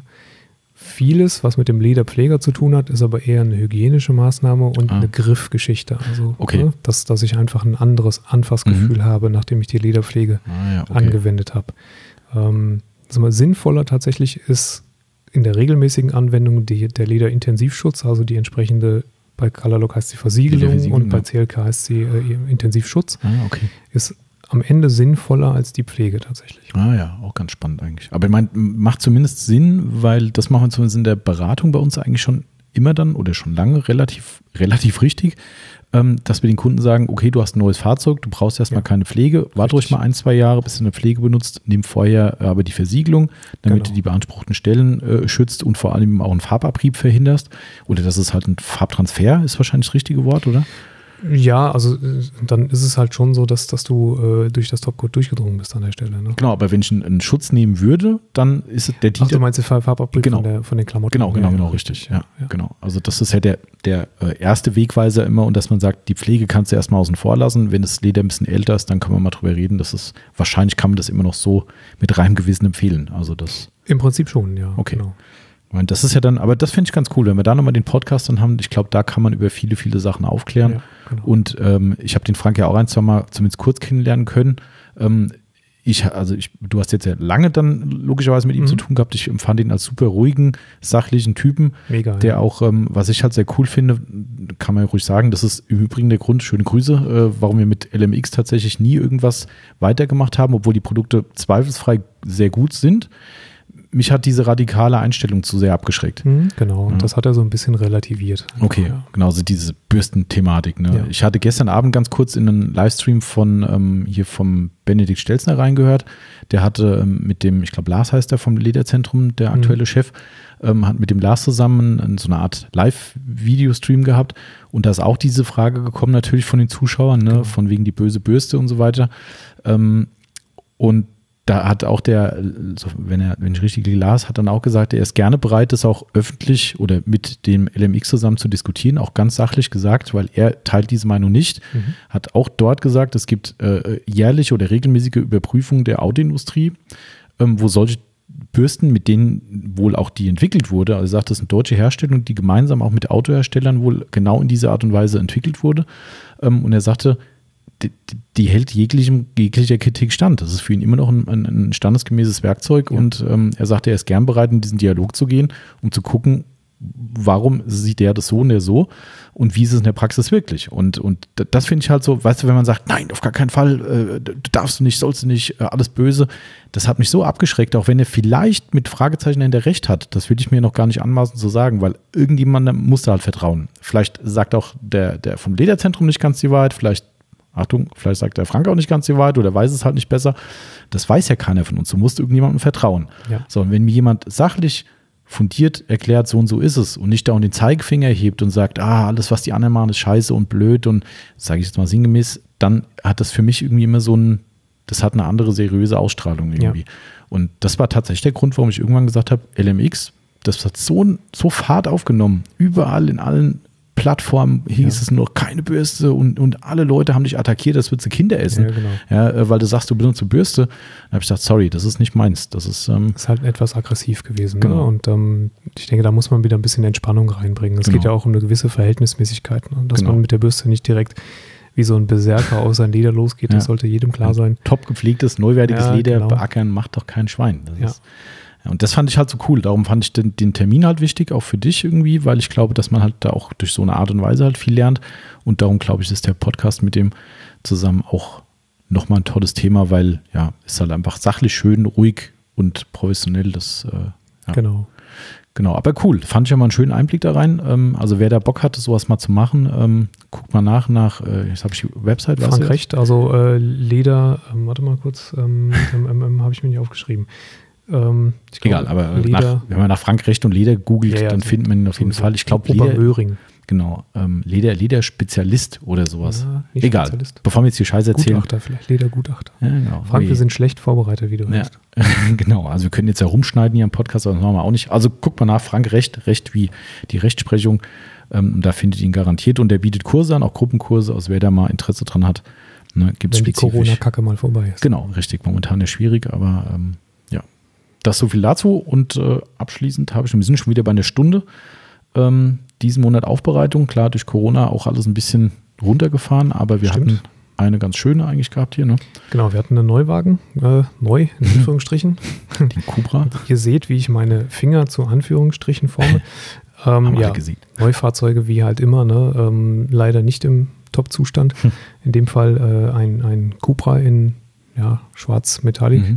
Vieles, was mit dem Lederpfleger zu tun hat, ist aber eher eine hygienische Maßnahme und ah. eine Griffgeschichte. Also, okay. ne, dass, dass ich einfach ein anderes Anfassgefühl mhm. habe, nachdem ich die Lederpflege ah, ja, okay. angewendet habe. Ähm, also mal sinnvoller tatsächlich ist in der regelmäßigen Anwendung die, der Lederinintensivschutz, also die entsprechende, bei Colorlock heißt sie Versiegelung und bei C L K heißt sie äh, Intensivschutz, ah, okay. ist am Ende sinnvoller als die Pflege tatsächlich. Ah ja, auch ganz spannend eigentlich. Aber ich meine, macht zumindest Sinn, weil das machen wir zumindest in der Beratung bei uns eigentlich schon immer dann oder schon lange relativ, relativ richtig, ähm, dass wir den Kunden sagen, okay, du hast ein neues Fahrzeug, du brauchst erstmal ja. keine Pflege, warte ruhig mal ein, zwei Jahre, bis du eine Pflege benutzt, nimm vorher aber die Versiegelung, damit genau. du die beanspruchten Stellen äh, schützt und vor allem auch einen Farbabrieb verhinderst. Oder das ist halt ein Farbtransfer, ist wahrscheinlich das richtige Wort, oder? Ja, also dann ist es halt schon so, dass, dass du äh, durch das Topcoat durchgedrungen bist an der Stelle. Ne? Genau, aber wenn ich einen, einen Schutz nehmen würde, dann ist es der Dieter. Ach, du meinst den Farbabrieb genau. von, der, von den Klamotten? Genau, genau, genau, richtig. Ja, ja. Genau. Also das ist ja der, der äh, erste Wegweiser immer und dass man sagt, die Pflege kannst du erstmal außen vor lassen. Wenn das Leder ein bisschen älter ist, dann können wir mal drüber reden. Das ist, wahrscheinlich kann man das immer noch so mit reinem Gewissen empfehlen. Also das. Im Prinzip schon, ja. Okay. Genau. Das ist ja dann, aber das finde ich ganz cool, wenn wir da nochmal den Podcast dann haben. Ich glaube, da kann man über viele, viele Sachen aufklären. Ja, genau. Und ähm, ich habe den Frank ja auch ein, zwei Mal zumindest kurz kennenlernen können. Ähm, ich, also ich, du hast jetzt ja lange dann logischerweise mit ihm mhm. zu tun gehabt. Ich empfand ihn als super ruhigen, sachlichen Typen, Mega, der ja. auch, ähm, was ich halt sehr cool finde, kann man ja ruhig sagen, das ist im Übrigen der Grund, schöne Grüße, äh, warum wir mit L M X tatsächlich nie irgendwas weitergemacht haben, obwohl die Produkte zweifelsfrei sehr gut sind. Mich hat diese radikale Einstellung zu sehr abgeschreckt. Mhm, genau, und ja. das hat er so ein bisschen relativiert. Okay, ja. genau, so diese Bürstenthematik. Ne? Ja. Ich hatte gestern Abend ganz kurz in einen Livestream von ähm, hier vom Benedikt Stelzner reingehört. Der hatte ähm, mit dem, ich glaube Lars heißt der vom Lederzentrum, der aktuelle mhm. Chef, ähm, hat mit dem Lars zusammen so eine Art Live-Video-Stream gehabt. Und da ist auch diese Frage gekommen natürlich von den Zuschauern, ne? Genau. Von wegen die böse Bürste und so weiter. Ähm, und da hat auch der, so wenn er, wenn ich richtig las, hat dann auch gesagt, er ist gerne bereit, das auch öffentlich oder mit dem L M X zusammen zu diskutieren, auch ganz sachlich gesagt, weil er teilt diese Meinung nicht. Mhm. Hat auch dort gesagt, es gibt äh, jährliche oder regelmäßige Überprüfungen der Autoindustrie, ähm, wo solche Bürsten, mit denen wohl auch die entwickelt wurde. Also er sagt, das ist eine deutsche Herstellung, die gemeinsam auch mit Autoherstellern wohl genau in dieser Art und Weise entwickelt wurde. Und er sagte, die, die hält jeglichem, jeglicher Kritik stand. Das ist für ihn immer noch ein, ein standesgemäßes Werkzeug. Ja. Und ähm, er sagte, er ist gern bereit, in diesen Dialog zu gehen, um zu gucken, warum sieht der das so und der so und wie ist es in der Praxis wirklich? Und, und das finde ich halt so, weißt du, wenn man sagt, nein, auf gar keinen Fall, äh, darfst du nicht, sollst du nicht, äh, alles böse, das hat mich so abgeschreckt, auch wenn er vielleicht mit Fragezeichen hinter Recht hat, das würde ich mir noch gar nicht anmaßen zu sagen, weil irgendjemandem muss da halt vertrauen. Vielleicht sagt auch der, der vom Lederzentrum nicht ganz die Wahrheit, vielleicht, Achtung, vielleicht sagt der Frank auch nicht ganz die Wahrheit oder weiß es halt nicht besser. Das weiß ja keiner von uns, du musst irgendjemandem vertrauen. Ja. So, und wenn mir jemand sachlich fundiert erklärt, so und so ist es und nicht da und den Zeigefinger hebt und sagt, ah, alles, was die anderen machen, ist scheiße und blöd und sage ich jetzt mal sinngemäß, dann hat das für mich irgendwie immer so ein, das hat eine andere seriöse Ausstrahlung irgendwie. Ja. Und das war tatsächlich der Grund, warum ich irgendwann gesagt habe, L M X, das hat so, so Fahrt aufgenommen, überall in allen Plattformen hieß ja. es nur keine Bürste und, und alle Leute haben dich attackiert, das würdest du Kinder essen, ja, genau. ja, weil du sagst, du benutzt eine Bürste. Dann habe ich gesagt, sorry, das ist nicht meins. Das ist, ähm, das ist halt etwas aggressiv gewesen. Genau. Ne? Und ähm, ich denke, da muss man wieder ein bisschen Entspannung reinbringen. Es genau. geht ja auch um eine gewisse Verhältnismäßigkeit, ne? Dass genau. man mit der Bürste nicht direkt wie so ein Berserker auf sein Leder losgeht. Ja. Das sollte jedem klar sein. Top gepflegtes, neuwertiges ja, Leder genau. beackern macht doch kein Schwein. Das ja. ist, und das fand ich halt so cool. Darum fand ich den, den Termin halt wichtig, auch für dich irgendwie, weil ich glaube, dass man halt da auch durch so eine Art und Weise halt viel lernt. Und darum glaube ich, ist der Podcast mit dem zusammen auch nochmal ein tolles Thema, weil ja, ist halt einfach sachlich schön, ruhig und professionell. Das, äh, ja. Genau. Genau, aber cool. Fand ich ja mal einen schönen Einblick da rein. Ähm, also wer da Bock hatte, sowas mal zu machen, ähm, guckt mal nach, nach, äh, jetzt habe ich die Website. Frank Recht, also äh, Leder, ähm, warte mal kurz, ähm, ähm, habe ich mir nicht aufgeschrieben. Ähm, ich glaub, Egal, aber nach, wenn man nach Frank Recht und Leder googelt, ja, ja, dann so, findet man ihn auf jeden so Fall. Ich glaube, Leder, Möhring. Genau, ähm, Leder, Lederspezialist oder sowas. Ja, nicht Egal, Spezialist. Bevor wir jetzt hier Scheiße erzählen. Gutachter vielleicht, Ledergutachter. Ja, genau. Frank, wir sind schlecht vorbereitet, wie du ja. hörst. Genau, also wir können jetzt ja rumschneiden hier im Podcast, aber das machen wir auch nicht. Also guckt mal nach, Frank Recht, Recht wie die Rechtsprechung. Ähm, da findet ihr ihn garantiert und der bietet Kurse an, auch Gruppenkurse, also wer da mal Interesse dran hat. Ne, gibt's Wenn die Corona-Kacke mal vorbei ist. Genau, richtig. Momentan ist schwierig, aber ähm, ja. Das so viel dazu und äh, abschließend habe ich, wir sind schon wieder bei einer Stunde, ähm, diesen Monat Aufbereitung. Klar, durch Corona auch alles ein bisschen runtergefahren, aber wir Stimmt. hatten eine ganz schöne eigentlich gehabt hier. Ne? Genau, wir hatten einen Neuwagen, äh, neu in Anführungsstrichen. Den Cupra. Ihr seht, wie ich meine Finger zu Anführungsstrichen forme. ähm, ja, Neufahrzeuge wie halt immer, ne? ähm, leider nicht im Top-Zustand. Hm. In dem Fall äh, ein, ein Cupra in ja, schwarz-metallic. Mhm.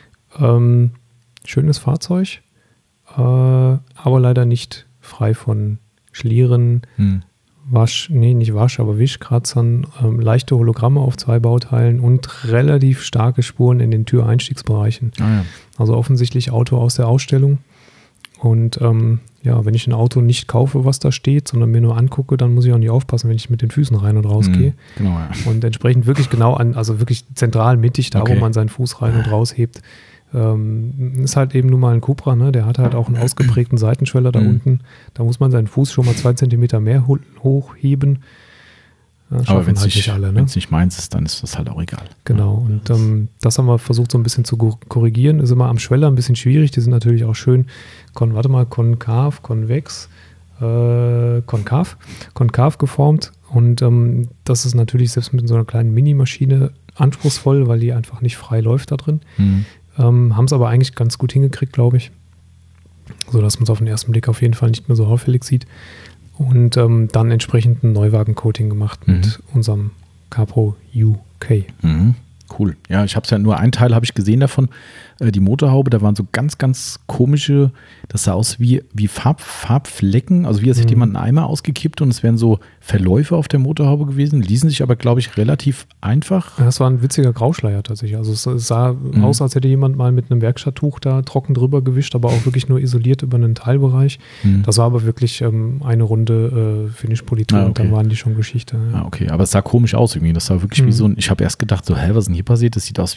Ähm, schönes Fahrzeug, äh, aber leider nicht frei von Schlieren, hm. Wasch, nee, nicht Wasch, aber Wischkratzern, ähm, leichte Hologramme auf zwei Bauteilen und relativ starke Spuren in den Türeinstiegsbereichen. Ah, ja. Also offensichtlich Auto aus der Ausstellung. Und ähm, ja, wenn ich ein Auto nicht kaufe, was da steht, sondern mir nur angucke, dann muss ich auch nicht aufpassen, wenn ich mit den Füßen rein und raus gehe. Mhm, genau, ja. Und entsprechend wirklich genau an, also wirklich zentral mittig, da okay. wo man seinen Fuß rein und raus hebt. Ähm, ist halt eben nun mal ein Cupra, ne? Der hat halt auch einen ausgeprägten Seitenschweller da mhm. unten. Da muss man seinen Fuß schon mal zwei Zentimeter mehr ho- hochheben. Das aber wenn es halt nicht, ne? nicht meins ist, dann ist das halt auch egal. Genau, und ähm, das haben wir versucht so ein bisschen zu korrigieren. Ist immer am Schweller ein bisschen schwierig. Die sind natürlich auch schön, kon, warte mal, konkav, konvex, äh, konkav, konkav geformt. Und ähm, das ist natürlich selbst mit so einer kleinen Minimaschine anspruchsvoll, weil die einfach nicht frei läuft da drin. Mhm. Ähm, haben es aber eigentlich ganz gut hingekriegt, glaube ich. So dass man es auf den ersten Blick auf jeden Fall nicht mehr so auffällig sieht. Und ähm, dann entsprechend ein Neuwagen-Coating gemacht mhm. mit unserem Capro U K. Mhm. Cool. Ja, ich habe es ja nur einen Teil habe ich gesehen davon, äh, die Motorhaube, da waren so ganz, ganz komische, das sah aus wie, wie Farb, Farbflecken, also wie als hätte mhm. jemand einen Eimer ausgekippt und es wären so Verläufe auf der Motorhaube gewesen, ließen sich aber, glaube ich, relativ einfach. Ja, das war ein witziger Grauschleier tatsächlich. Also es sah mhm. aus, als hätte jemand mal mit einem Werkstatttuch da trocken drüber gewischt, aber auch wirklich nur isoliert über einen Teilbereich. Mhm. Das war aber wirklich ähm, eine Runde äh, Finish-Politur ah, okay. und dann waren die schon Geschichte. Ja. Ah, okay, aber es sah komisch aus irgendwie. Das sah wirklich mhm. wie so ein, ich habe erst gedacht, so, hä, was ist denn hier passiert? Das sieht aus wie ein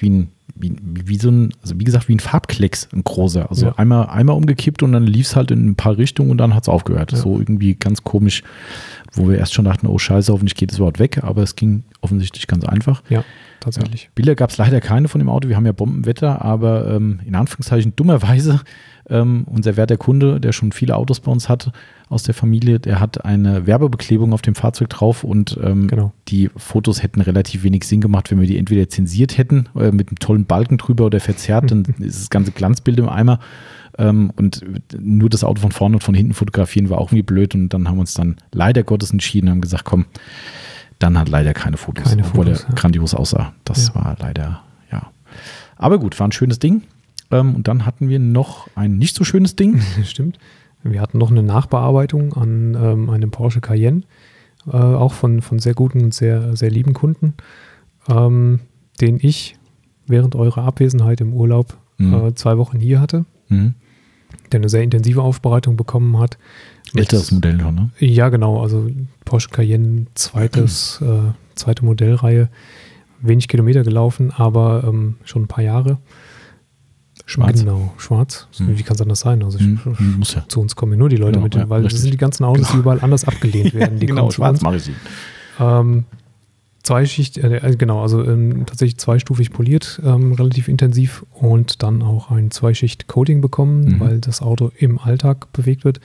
wie, wie so ein, also wie gesagt, wie ein Farbklecks, ein großer. Also ja. einmal, einmal umgekippt und dann lief es halt in ein paar Richtungen und dann hat es aufgehört. Ja. So irgendwie ganz komisch, wo wir erst schon dachten, oh Scheiße, hoffentlich geht es überhaupt weg, aber es ging offensichtlich ganz einfach. Ja, tatsächlich. Ja. Bilder gab es leider keine von dem Auto, wir haben ja Bombenwetter, aber ähm, in Anführungszeichen dummerweise ähm, unser werter Kunde, der schon viele Autos bei uns hat aus der Familie, der hat eine Werbebeklebung auf dem Fahrzeug drauf und ähm, genau. die Fotos hätten relativ wenig Sinn gemacht, wenn wir die entweder zensiert hätten, äh, mit einem tollen Balken drüber oder verzerrt, dann ist das ganze Glanzbild im Eimer. Ähm, und nur das Auto von vorne und von hinten fotografieren war auch irgendwie blöd und dann haben wir uns dann leider Gottes entschieden und haben gesagt, komm, dann hat leider keine Fotos, keine obwohl Fotos, er ja. grandios aussah. Das ja. war leider, ja. Aber gut, war ein schönes Ding. Ähm, und dann hatten wir noch ein nicht so schönes Ding. Stimmt. Wir hatten noch eine Nachbearbeitung an ähm, einem Porsche Cayenne, äh, auch von, von sehr guten und sehr, sehr lieben Kunden, ähm, den ich während eurer Abwesenheit im Urlaub mhm. äh, zwei Wochen hier hatte, mhm. der eine sehr intensive Aufbereitung bekommen hat. Älteres Modell schon, ne? Ja, genau, also Porsche Cayenne, zweites, mhm. äh, zweite Modellreihe, wenig Kilometer gelaufen, aber ähm, schon ein paar Jahre. Schwarz. Genau, schwarz. Mhm. Wie kann es anders sein? Also mhm. Muss ja. Zu uns kommen ja nur die Leute genau, mit, ja, weil richtig. das sind die ganzen Autos, die überall anders abgelehnt werden. Die genau, schwarz mache ich sie. Ähm, Zweischicht, äh, genau, also ähm, tatsächlich zweistufig poliert, ähm, relativ intensiv und dann auch ein Zweischicht-Coating bekommen, mhm. weil das Auto im Alltag bewegt wird.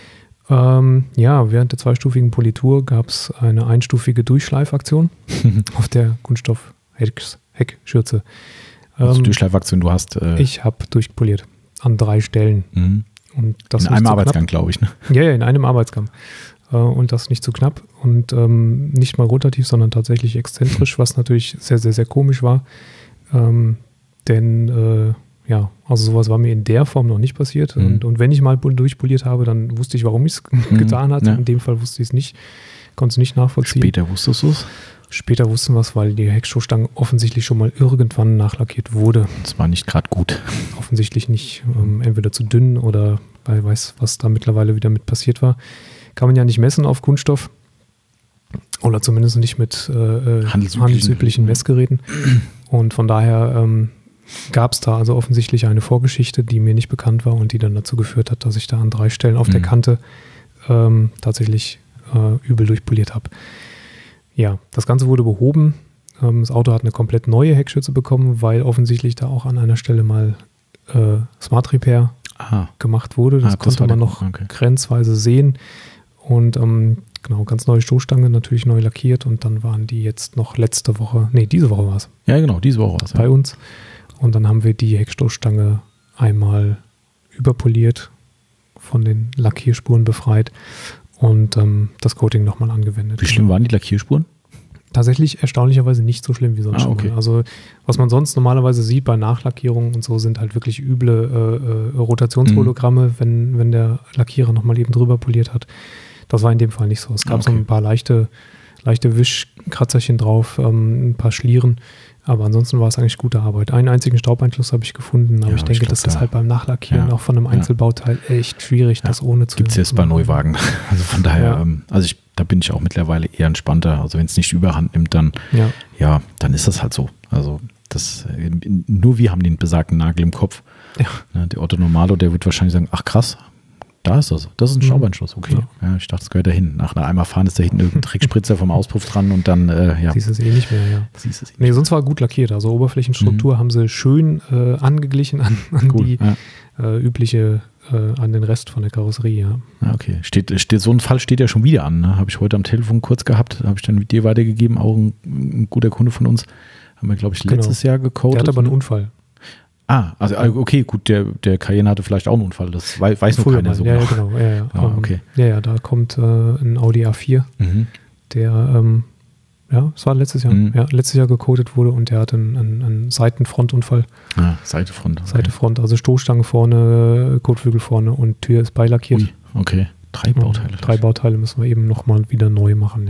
Ähm, ja, während der zweistufigen Politur gab es eine einstufige Durchschleifaktion auf der Kunststoff-Heckschürze. Also ähm, Durchschleifaktion, du hast... Äh, ich habe durchpoliert an drei Stellen. Mhm. Und das in einem Arbeitsgang, glaube ich. Ne? Ja, ja, in einem Arbeitsgang. Äh, und das nicht zu knapp und ähm, nicht mal rotativ, sondern tatsächlich exzentrisch, was natürlich sehr, sehr, sehr komisch war. Ähm, denn, äh, ja, also sowas war mir in der Form noch nicht passiert. Mhm. Und, und wenn ich mal durchpoliert habe, dann wusste ich, warum ich es mhm. getan hatte. Ja. In dem Fall wusste ich es nicht, konnte es nicht nachvollziehen. Später wusstest du es? Später wussten wir es, weil die Heckstoßstange offensichtlich schon mal irgendwann nachlackiert wurde. Das war nicht gerade gut. Offensichtlich nicht. Ähm, entweder zu dünn oder weil weiß, was da mittlerweile wieder mit passiert war. Kann man ja nicht messen auf Kunststoff. Oder zumindest nicht mit äh, handelsüblichen. handelsüblichen Messgeräten. Und von daher ähm, gab es da also offensichtlich eine Vorgeschichte, die mir nicht bekannt war und die dann dazu geführt hat, dass ich da an drei Stellen auf mhm. der Kante ähm, tatsächlich äh, übel durchpoliert habe. Ja, das Ganze wurde behoben. Ähm, das Auto hat eine komplett neue Heckschürze bekommen, weil offensichtlich da auch an einer Stelle mal äh, Smart Repair Aha. gemacht wurde. Das, ah, das konnte man noch okay. grenzweise sehen. Und ähm, genau, ganz neue Stoßstange, natürlich neu lackiert und dann waren die jetzt noch letzte Woche, nee, diese Woche war es. Ja, genau, diese Woche war es. Bei ja. uns. Und dann haben wir die Heckstoßstange einmal überpoliert, von den Lackierspuren befreit und ähm, das Coating nochmal angewendet. Wie schlimm waren die Lackierspuren? Tatsächlich erstaunlicherweise nicht so schlimm wie sonst. Ah, okay. schon. Also was man sonst normalerweise sieht bei Nachlackierungen und so, sind halt wirklich üble äh, Rotationshologramme, mhm. wenn, wenn der Lackierer nochmal eben drüber poliert hat. Das war in dem Fall nicht so. Es gab okay. so ein paar leichte, leichte Wischkratzerchen drauf, ähm, ein paar Schlieren, aber ansonsten war es eigentlich gute Arbeit. Einen einzigen Staubeinschluss habe ich gefunden, aber ja, ich denke, ich glaub, das ist halt beim Nachlackieren ja. auch von einem Einzelbauteil echt schwierig, ja. das ohne zu... Gibt es jetzt bei Neuwagen. Also von daher, ja. ähm, also ich, da bin ich auch mittlerweile eher entspannter. Also wenn es nicht überhand nimmt, dann ja. ja, dann ist das halt so. Also das, nur wir haben den besagten Nagel im Kopf. Ja. Der Otto Normalo, der wird wahrscheinlich sagen, ach krass, da ist das. Das ist ein Staubeinschluss, okay. Ja. Ja, ich dachte, das gehört da hin. Nach einer Eimer fahren ist da hinten irgendein Dreckspritzer vom Auspuff dran und dann, äh, ja. Siehst du es eh nicht mehr, ja. Siehst es eh nee, sonst war gut lackiert. Also Oberflächenstruktur mhm. haben sie schön äh, angeglichen an, an cool, die ja. äh, übliche, äh, an den Rest von der Karosserie, ja. Ja, okay. Steht, steht, so ein Fall steht ja schon wieder an. Ne? Habe ich heute am Telefon kurz gehabt, habe ich dann mit dir weitergegeben, auch ein, ein guter Kunde von uns. Haben wir, glaube ich, letztes genau. Jahr gecodet. Der hat aber einen Unfall. Ah, also okay, gut, der, der Cayenne hatte vielleicht auch einen Unfall, das weiß, weiß nur keiner so. Ja, noch. ja, genau. Ja, ja. Ah, okay. ja, ja, da kommt äh, ein Audi A vier, mhm. der, ähm, ja, es war letztes Jahr, mhm. ja, letztes Jahr gecodet wurde und der hatte einen, einen, einen Seitenfrontunfall. Ah, Seitefront. Okay. Seitefront, also Stoßstange vorne, Kotflügel vorne und Tür ist beilackiert. Ui, okay, drei Bauteile. Und drei Bauteile müssen wir eben nochmal wieder neu machen, ja.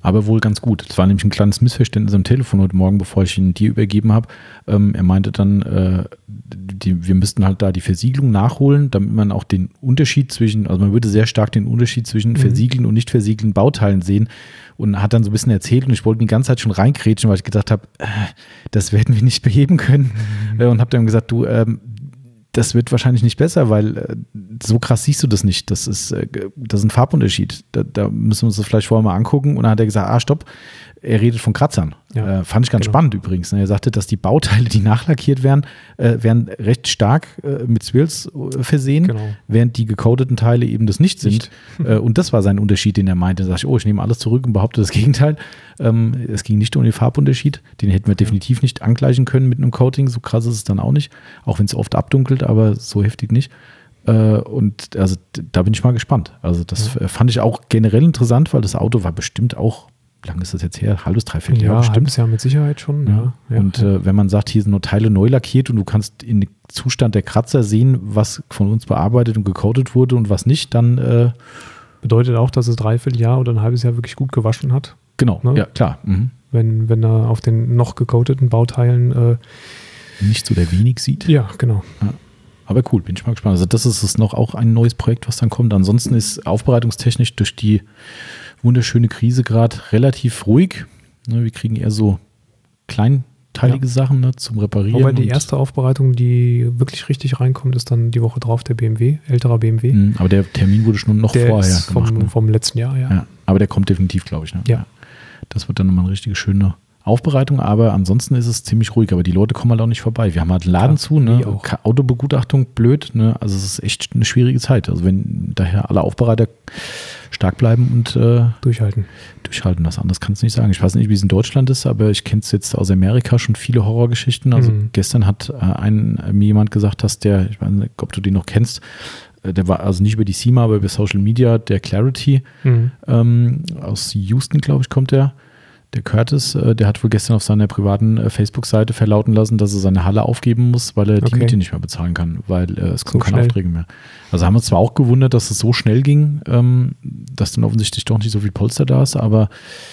aber wohl ganz gut. Es war nämlich ein kleines Missverständnis am Telefon heute Morgen, bevor ich ihn dir übergeben habe. Ähm, er meinte dann, äh, die, wir müssten halt da die Versiegelung nachholen, damit man auch den Unterschied zwischen, also man würde sehr stark den Unterschied zwischen mhm. versiegelten und nicht versiegelten Bauteilen sehen und hat dann so ein bisschen erzählt und ich wollte die ganze Zeit schon reinkrätschen, weil ich gedacht habe, äh, das werden wir nicht beheben können mhm. äh, und habe dann gesagt, du, ähm, das wird wahrscheinlich nicht besser, weil äh, so krass siehst du das nicht. Das ist, äh, das ist ein Farbunterschied. Da, da müssen wir uns das vielleicht vorher mal angucken. Und dann hat er gesagt, ah, stopp, er redet von Kratzern. Ja, äh, fand ich ganz genau. spannend übrigens. Er sagte, dass die Bauteile, die nachlackiert werden, äh, werden recht stark äh, mit Swirls äh, versehen, genau. während die gecodeten Teile eben das nicht sind. Nicht. äh, und das war sein Unterschied, den er meinte. Da sag ich, oh, ich nehme alles zurück und behaupte das Gegenteil. Ähm, es ging nicht um den Farbunterschied. Den hätten wir ja. definitiv nicht angleichen können mit einem Coating. So krass ist es dann auch nicht. Auch wenn es oft abdunkelt, aber so heftig nicht. Äh, und also da bin ich mal gespannt. Also das ja. fand ich auch generell interessant, weil das Auto war bestimmt auch, wie lange ist das jetzt her? Halbes, dreiviertel Jahr ja, bestimmt. halbes Jahr mit Sicherheit schon. Ja. Ja. Und ja. Äh, wenn man sagt, hier sind nur Teile neu lackiert und du kannst in den Zustand der Kratzer sehen, was von uns bearbeitet und gecoatet wurde und was nicht, dann äh, bedeutet auch, dass es dreiviertel Jahr oder ein halbes Jahr wirklich gut gewaschen hat. Genau, ne? Ja, klar. Mhm. Wenn, wenn er auf den noch gecoateten Bauteilen äh, nicht so der wenig sieht. Ja, genau. Ja. Aber cool, bin ich mal gespannt. Also das ist es noch auch ein neues Projekt, was dann kommt. Ansonsten ist aufbereitungstechnisch durch die wunderschöne Krise gerade relativ ruhig. Wir kriegen eher so kleinteilige ja. Sachen ne, zum Reparieren. Aber die erste Aufbereitung, die wirklich richtig reinkommt, ist dann die Woche drauf der B M W, älterer B M W. Mhm, aber der Termin wurde schon noch der vorher ist vom, gemacht. Ne? Vom letzten Jahr, ja. ja. Aber der kommt definitiv, glaube ich. Ne? Ja. Das wird dann nochmal eine richtig schöne Aufbereitung, aber ansonsten ist es ziemlich ruhig, aber die Leute kommen halt auch nicht vorbei. Wir haben halt einen Laden ja, zu, ne? Autobegutachtung, blöd, ne? Also es ist echt eine schwierige Zeit. Also wenn daher alle Aufbereiter stark bleiben und äh, durchhalten. Durchhalten, das anders kann es nicht sagen. Ich weiß nicht, wie es in Deutschland ist, aber ich kenne es jetzt aus Amerika schon viele Horrorgeschichten. Also mhm. gestern hat äh, ein, mir jemand gesagt, dass der, ich weiß nicht, ob du den noch kennst, äh, der war also nicht über die SEMA, aber über Social Media, der Clarity mhm. ähm, aus Houston, glaube ich, kommt der. Der Curtis, äh, der hat wohl gestern auf seiner privaten äh, Facebook-Seite verlauten lassen, dass er seine Halle aufgeben muss, weil er okay. die Miete nicht mehr bezahlen kann, weil äh, es kommen so keine schnell. Aufträge mehr. Also haben wir uns zwar auch gewundert, dass es so schnell ging, ähm, dass dann offensichtlich doch nicht so viel Polster da ist, aber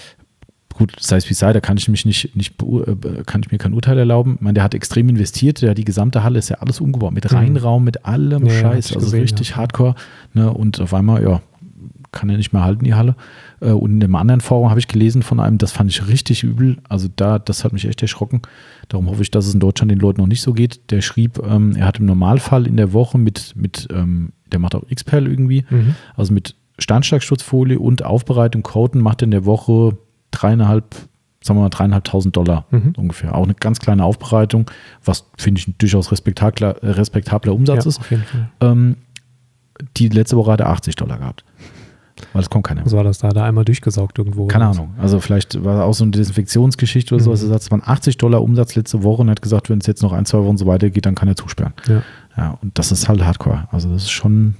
gut, sei es wie sei, da kann ich mich nicht, nicht äh, kann ich mir kein Urteil erlauben. Ich meine, der hat extrem investiert, der, die gesamte Halle ist ja alles umgebaut, mit Reinraum, mit allem ja, Scheiß, also gesehen, richtig ja. hardcore. Ne? Und auf einmal, ja, kann er nicht mehr halten, die Halle. Und in einem anderen Forum habe ich gelesen von einem, das fand ich richtig übel. Also da, das hat mich echt erschrocken. Darum hoffe ich, dass es in Deutschland den Leuten noch nicht so geht. Der schrieb, ähm, er hat im Normalfall in der Woche mit, mit ähm, der macht auch X-Perl irgendwie, mhm. also mit Steinschlagschutzfolie und Aufbereitung, Coaten macht er in der Woche dreieinhalb, sagen wir mal dreieinhalbtausend Dollar mhm. ungefähr. Auch eine ganz kleine Aufbereitung, was finde ich ein durchaus respektabler, respektabler Umsatz ja, ist. Auf jeden Fall. Ähm, die letzte Woche hat er achtzig Dollar gehabt. Weil es kommt keiner. Was war das da? Da einmal durchgesaugt irgendwo? Keine Ahnung. Also vielleicht war auch so eine Desinfektionsgeschichte oder mhm. so. Also es waren achtzig Dollar Umsatz letzte Woche und hat gesagt, wenn es jetzt noch ein, zwei Wochen so weitergeht, dann kann er zusperren. Ja. Ja, und das ist halt Hardcore. Also das ist schon,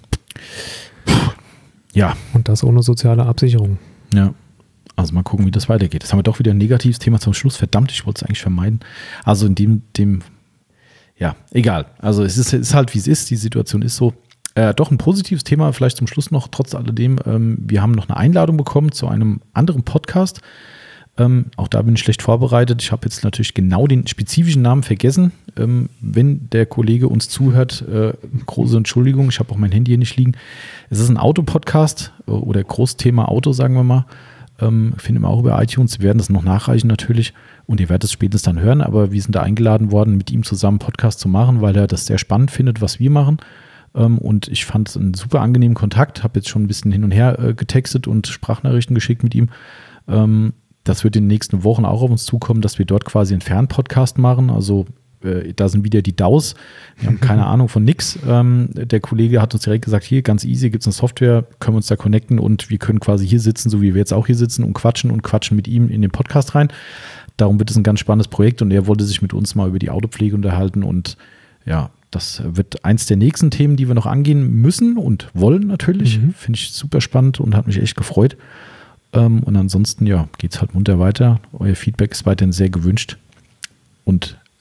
ja. Und das ohne soziale Absicherung. Ja. Also mal gucken, wie das weitergeht. Das haben wir doch wieder ein negatives Thema zum Schluss. Verdammt, ich wollte es eigentlich vermeiden. Also in dem, dem, ja, egal. Also es ist, ist halt, wie es ist. Die Situation ist so. Äh, doch ein positives Thema, vielleicht zum Schluss noch, trotz alledem. Ähm, wir haben noch eine Einladung bekommen zu einem anderen Podcast. Ähm, auch da bin ich schlecht vorbereitet. Ich habe jetzt natürlich genau den spezifischen Namen vergessen. Ähm, wenn der Kollege uns zuhört, äh, große Entschuldigung, ich habe auch mein Handy hier nicht liegen. Es ist ein Autopodcast äh, oder Großthema Auto, sagen wir mal. Ähm, finden wir auch über iTunes. Wir werden das noch nachreichen natürlich und ihr werdet es spätestens dann hören. Aber wir sind da eingeladen worden, mit ihm zusammen einen Podcast zu machen, weil er das sehr spannend findet, was wir machen. Und ich fand es einen super angenehmen Kontakt, habe jetzt schon ein bisschen hin und her äh, getextet und Sprachnachrichten geschickt mit ihm. Ähm, das wird in den nächsten Wochen auch auf uns zukommen, dass wir dort quasi einen Fernpodcast machen. Also äh, da sind wieder die D A Os. Wir haben keine Ahnung von nix. Ähm, der Kollege hat uns direkt gesagt, hier ganz easy, gibt es eine Software, können wir uns da connecten und wir können quasi hier sitzen, so wie wir jetzt auch hier sitzen und quatschen und quatschen mit ihm in den Podcast rein. Darum wird es ein ganz spannendes Projekt und er wollte sich mit uns mal über die Autopflege unterhalten und ja, das wird eins der nächsten Themen, die wir noch angehen müssen und wollen natürlich. Mhm. Finde ich super spannend und hat mich echt gefreut. Ähm, und ansonsten, ja, geht es halt munter weiter. Euer Feedback ist weiterhin sehr gewünscht. Und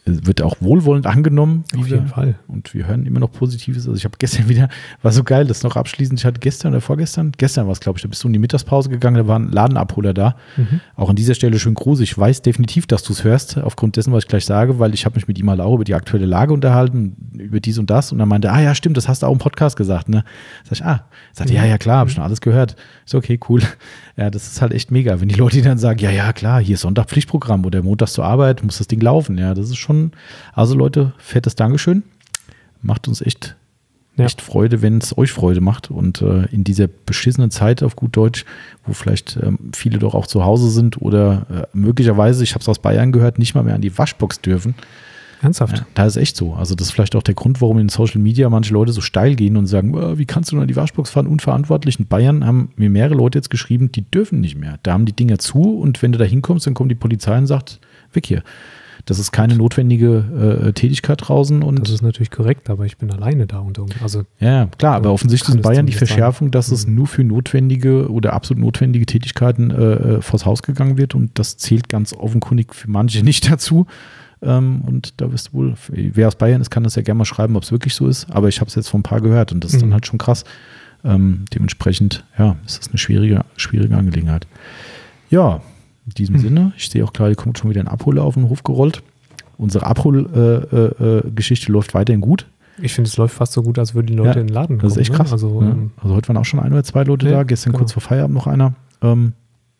wird auch wohlwollend angenommen. Auf jeden Fall. Und wir hören immer noch Positives. Also ich habe gestern wieder, war so geil, das noch abschließend, ich hatte gestern oder vorgestern, gestern war es, glaube ich, da bist du in die Mittagspause gegangen, da war ein Ladenabholer da. Mhm. Auch an dieser Stelle schön Gruß. Ich weiß definitiv, dass du es hörst, aufgrund dessen, was ich gleich sage, weil ich habe mich mit ihm halt auch über die aktuelle Lage unterhalten, über dies und das. Und dann meinte, ah ja, stimmt, das hast du auch im Podcast gesagt. Ne? Sag ich, ah, sagte, mhm. ja, ja, klar, habe ich schon alles gehört. Ist okay, cool. Ja, das ist halt echt mega, wenn die Leute dann sagen, ja, ja, klar, hier ist Sonntag Pflichtprogramm oder montags zur Arbeit, muss das Ding laufen. Ja, das ist schon, also Leute, fettes Dankeschön. Macht uns echt, ja. echt Freude, wenn es euch Freude macht. Und äh, in dieser beschissenen Zeit auf gut Deutsch, wo vielleicht ähm, viele doch auch zu Hause sind oder äh, möglicherweise, ich habe es aus Bayern gehört, nicht mal mehr an die Waschbox dürfen. Ernsthaft? Ja, da ist echt so. Also das ist vielleicht auch der Grund, warum in Social Media manche Leute so steil gehen und sagen, oh, wie kannst du nur an die Waschbox fahren, unverantwortlich. In Bayern haben mir mehrere Leute jetzt geschrieben, die dürfen nicht mehr. Da haben die Dinger zu und wenn du da hinkommst, dann kommt die Polizei und sagt, weg hier. Das ist keine notwendige äh, Tätigkeit draußen. Und das ist natürlich korrekt, aber ich bin alleine da. Und also, ja, klar, aber offensichtlich ist in Bayern die Verschärfung, dass es nur für notwendige oder absolut notwendige Tätigkeiten äh, vors Haus gegangen wird und das zählt ganz offenkundig für manche nicht dazu. Ähm, und da wirst du wohl, wer aus Bayern ist, kann das ja gerne mal schreiben, ob es wirklich so ist, aber ich habe es jetzt von ein paar gehört und das ist mhm. dann halt schon krass. Ähm, dementsprechend, ja, ist das eine schwierige, schwierige Angelegenheit. Ja, in diesem mhm. Sinne, ich sehe auch klar, hier kommt schon wieder ein Abholer auf den Hof gerollt. Unsere Abholgeschichte äh, äh, läuft weiterhin gut. Ich finde, es läuft fast so gut, als würden die Leute ja, in den Laden kommen. Das ist echt krass. Ne? Also, ja. ähm, also heute waren auch schon ein oder zwei Leute ja, da, gestern genau. kurz vor Feierabend noch einer. Ähm,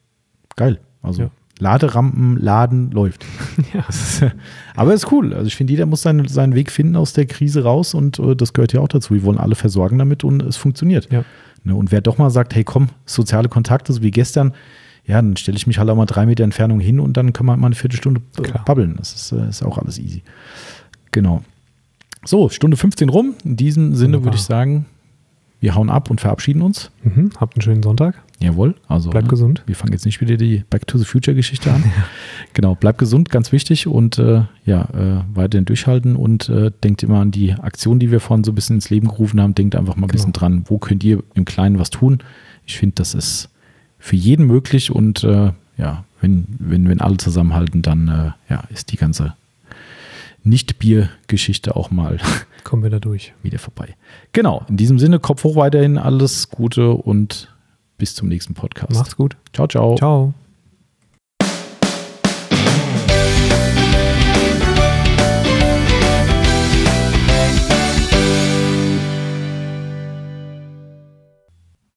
geil, also ja. Laderampen, Laden läuft. Ja. Ist, aber ist cool. Also ich finde, jeder muss seinen, seinen Weg finden aus der Krise raus und äh, das gehört ja auch dazu. Wir wollen alle versorgen damit und es funktioniert. Ja. Ne, und wer doch mal sagt, hey komm, soziale Kontakte, so wie gestern, ja, dann stelle ich mich halt auch mal drei Meter Entfernung hin und dann kann man mal eine Viertelstunde Klar. babbeln. Das ist, äh, ist auch alles easy. Genau. So, Stunde fünfzehn rum. In diesem Sinne würde ich sagen, wir hauen ab und verabschieden uns. Mhm. Habt einen schönen Sonntag. Jawohl. Also, bleibt ne, gesund. Wir fangen jetzt nicht wieder die Back to the Future Geschichte an. Ja. Genau, bleibt gesund, ganz wichtig und äh, ja, äh, weiterhin durchhalten und äh, denkt immer an die Aktion, die wir vorhin so ein bisschen ins Leben gerufen haben. Denkt einfach mal ein genau. bisschen dran, wo könnt ihr im Kleinen was tun? Ich finde, das ist für jeden möglich und äh, ja, wenn, wenn, wenn alle zusammenhalten, dann äh, ja, ist die ganze Nicht-Bier-Geschichte auch mal kommen wir da durch. Wieder vorbei. Genau, in diesem Sinne, Kopf hoch weiterhin, alles Gute und bis zum nächsten Podcast. Macht's gut. Ciao, ciao. Ciao.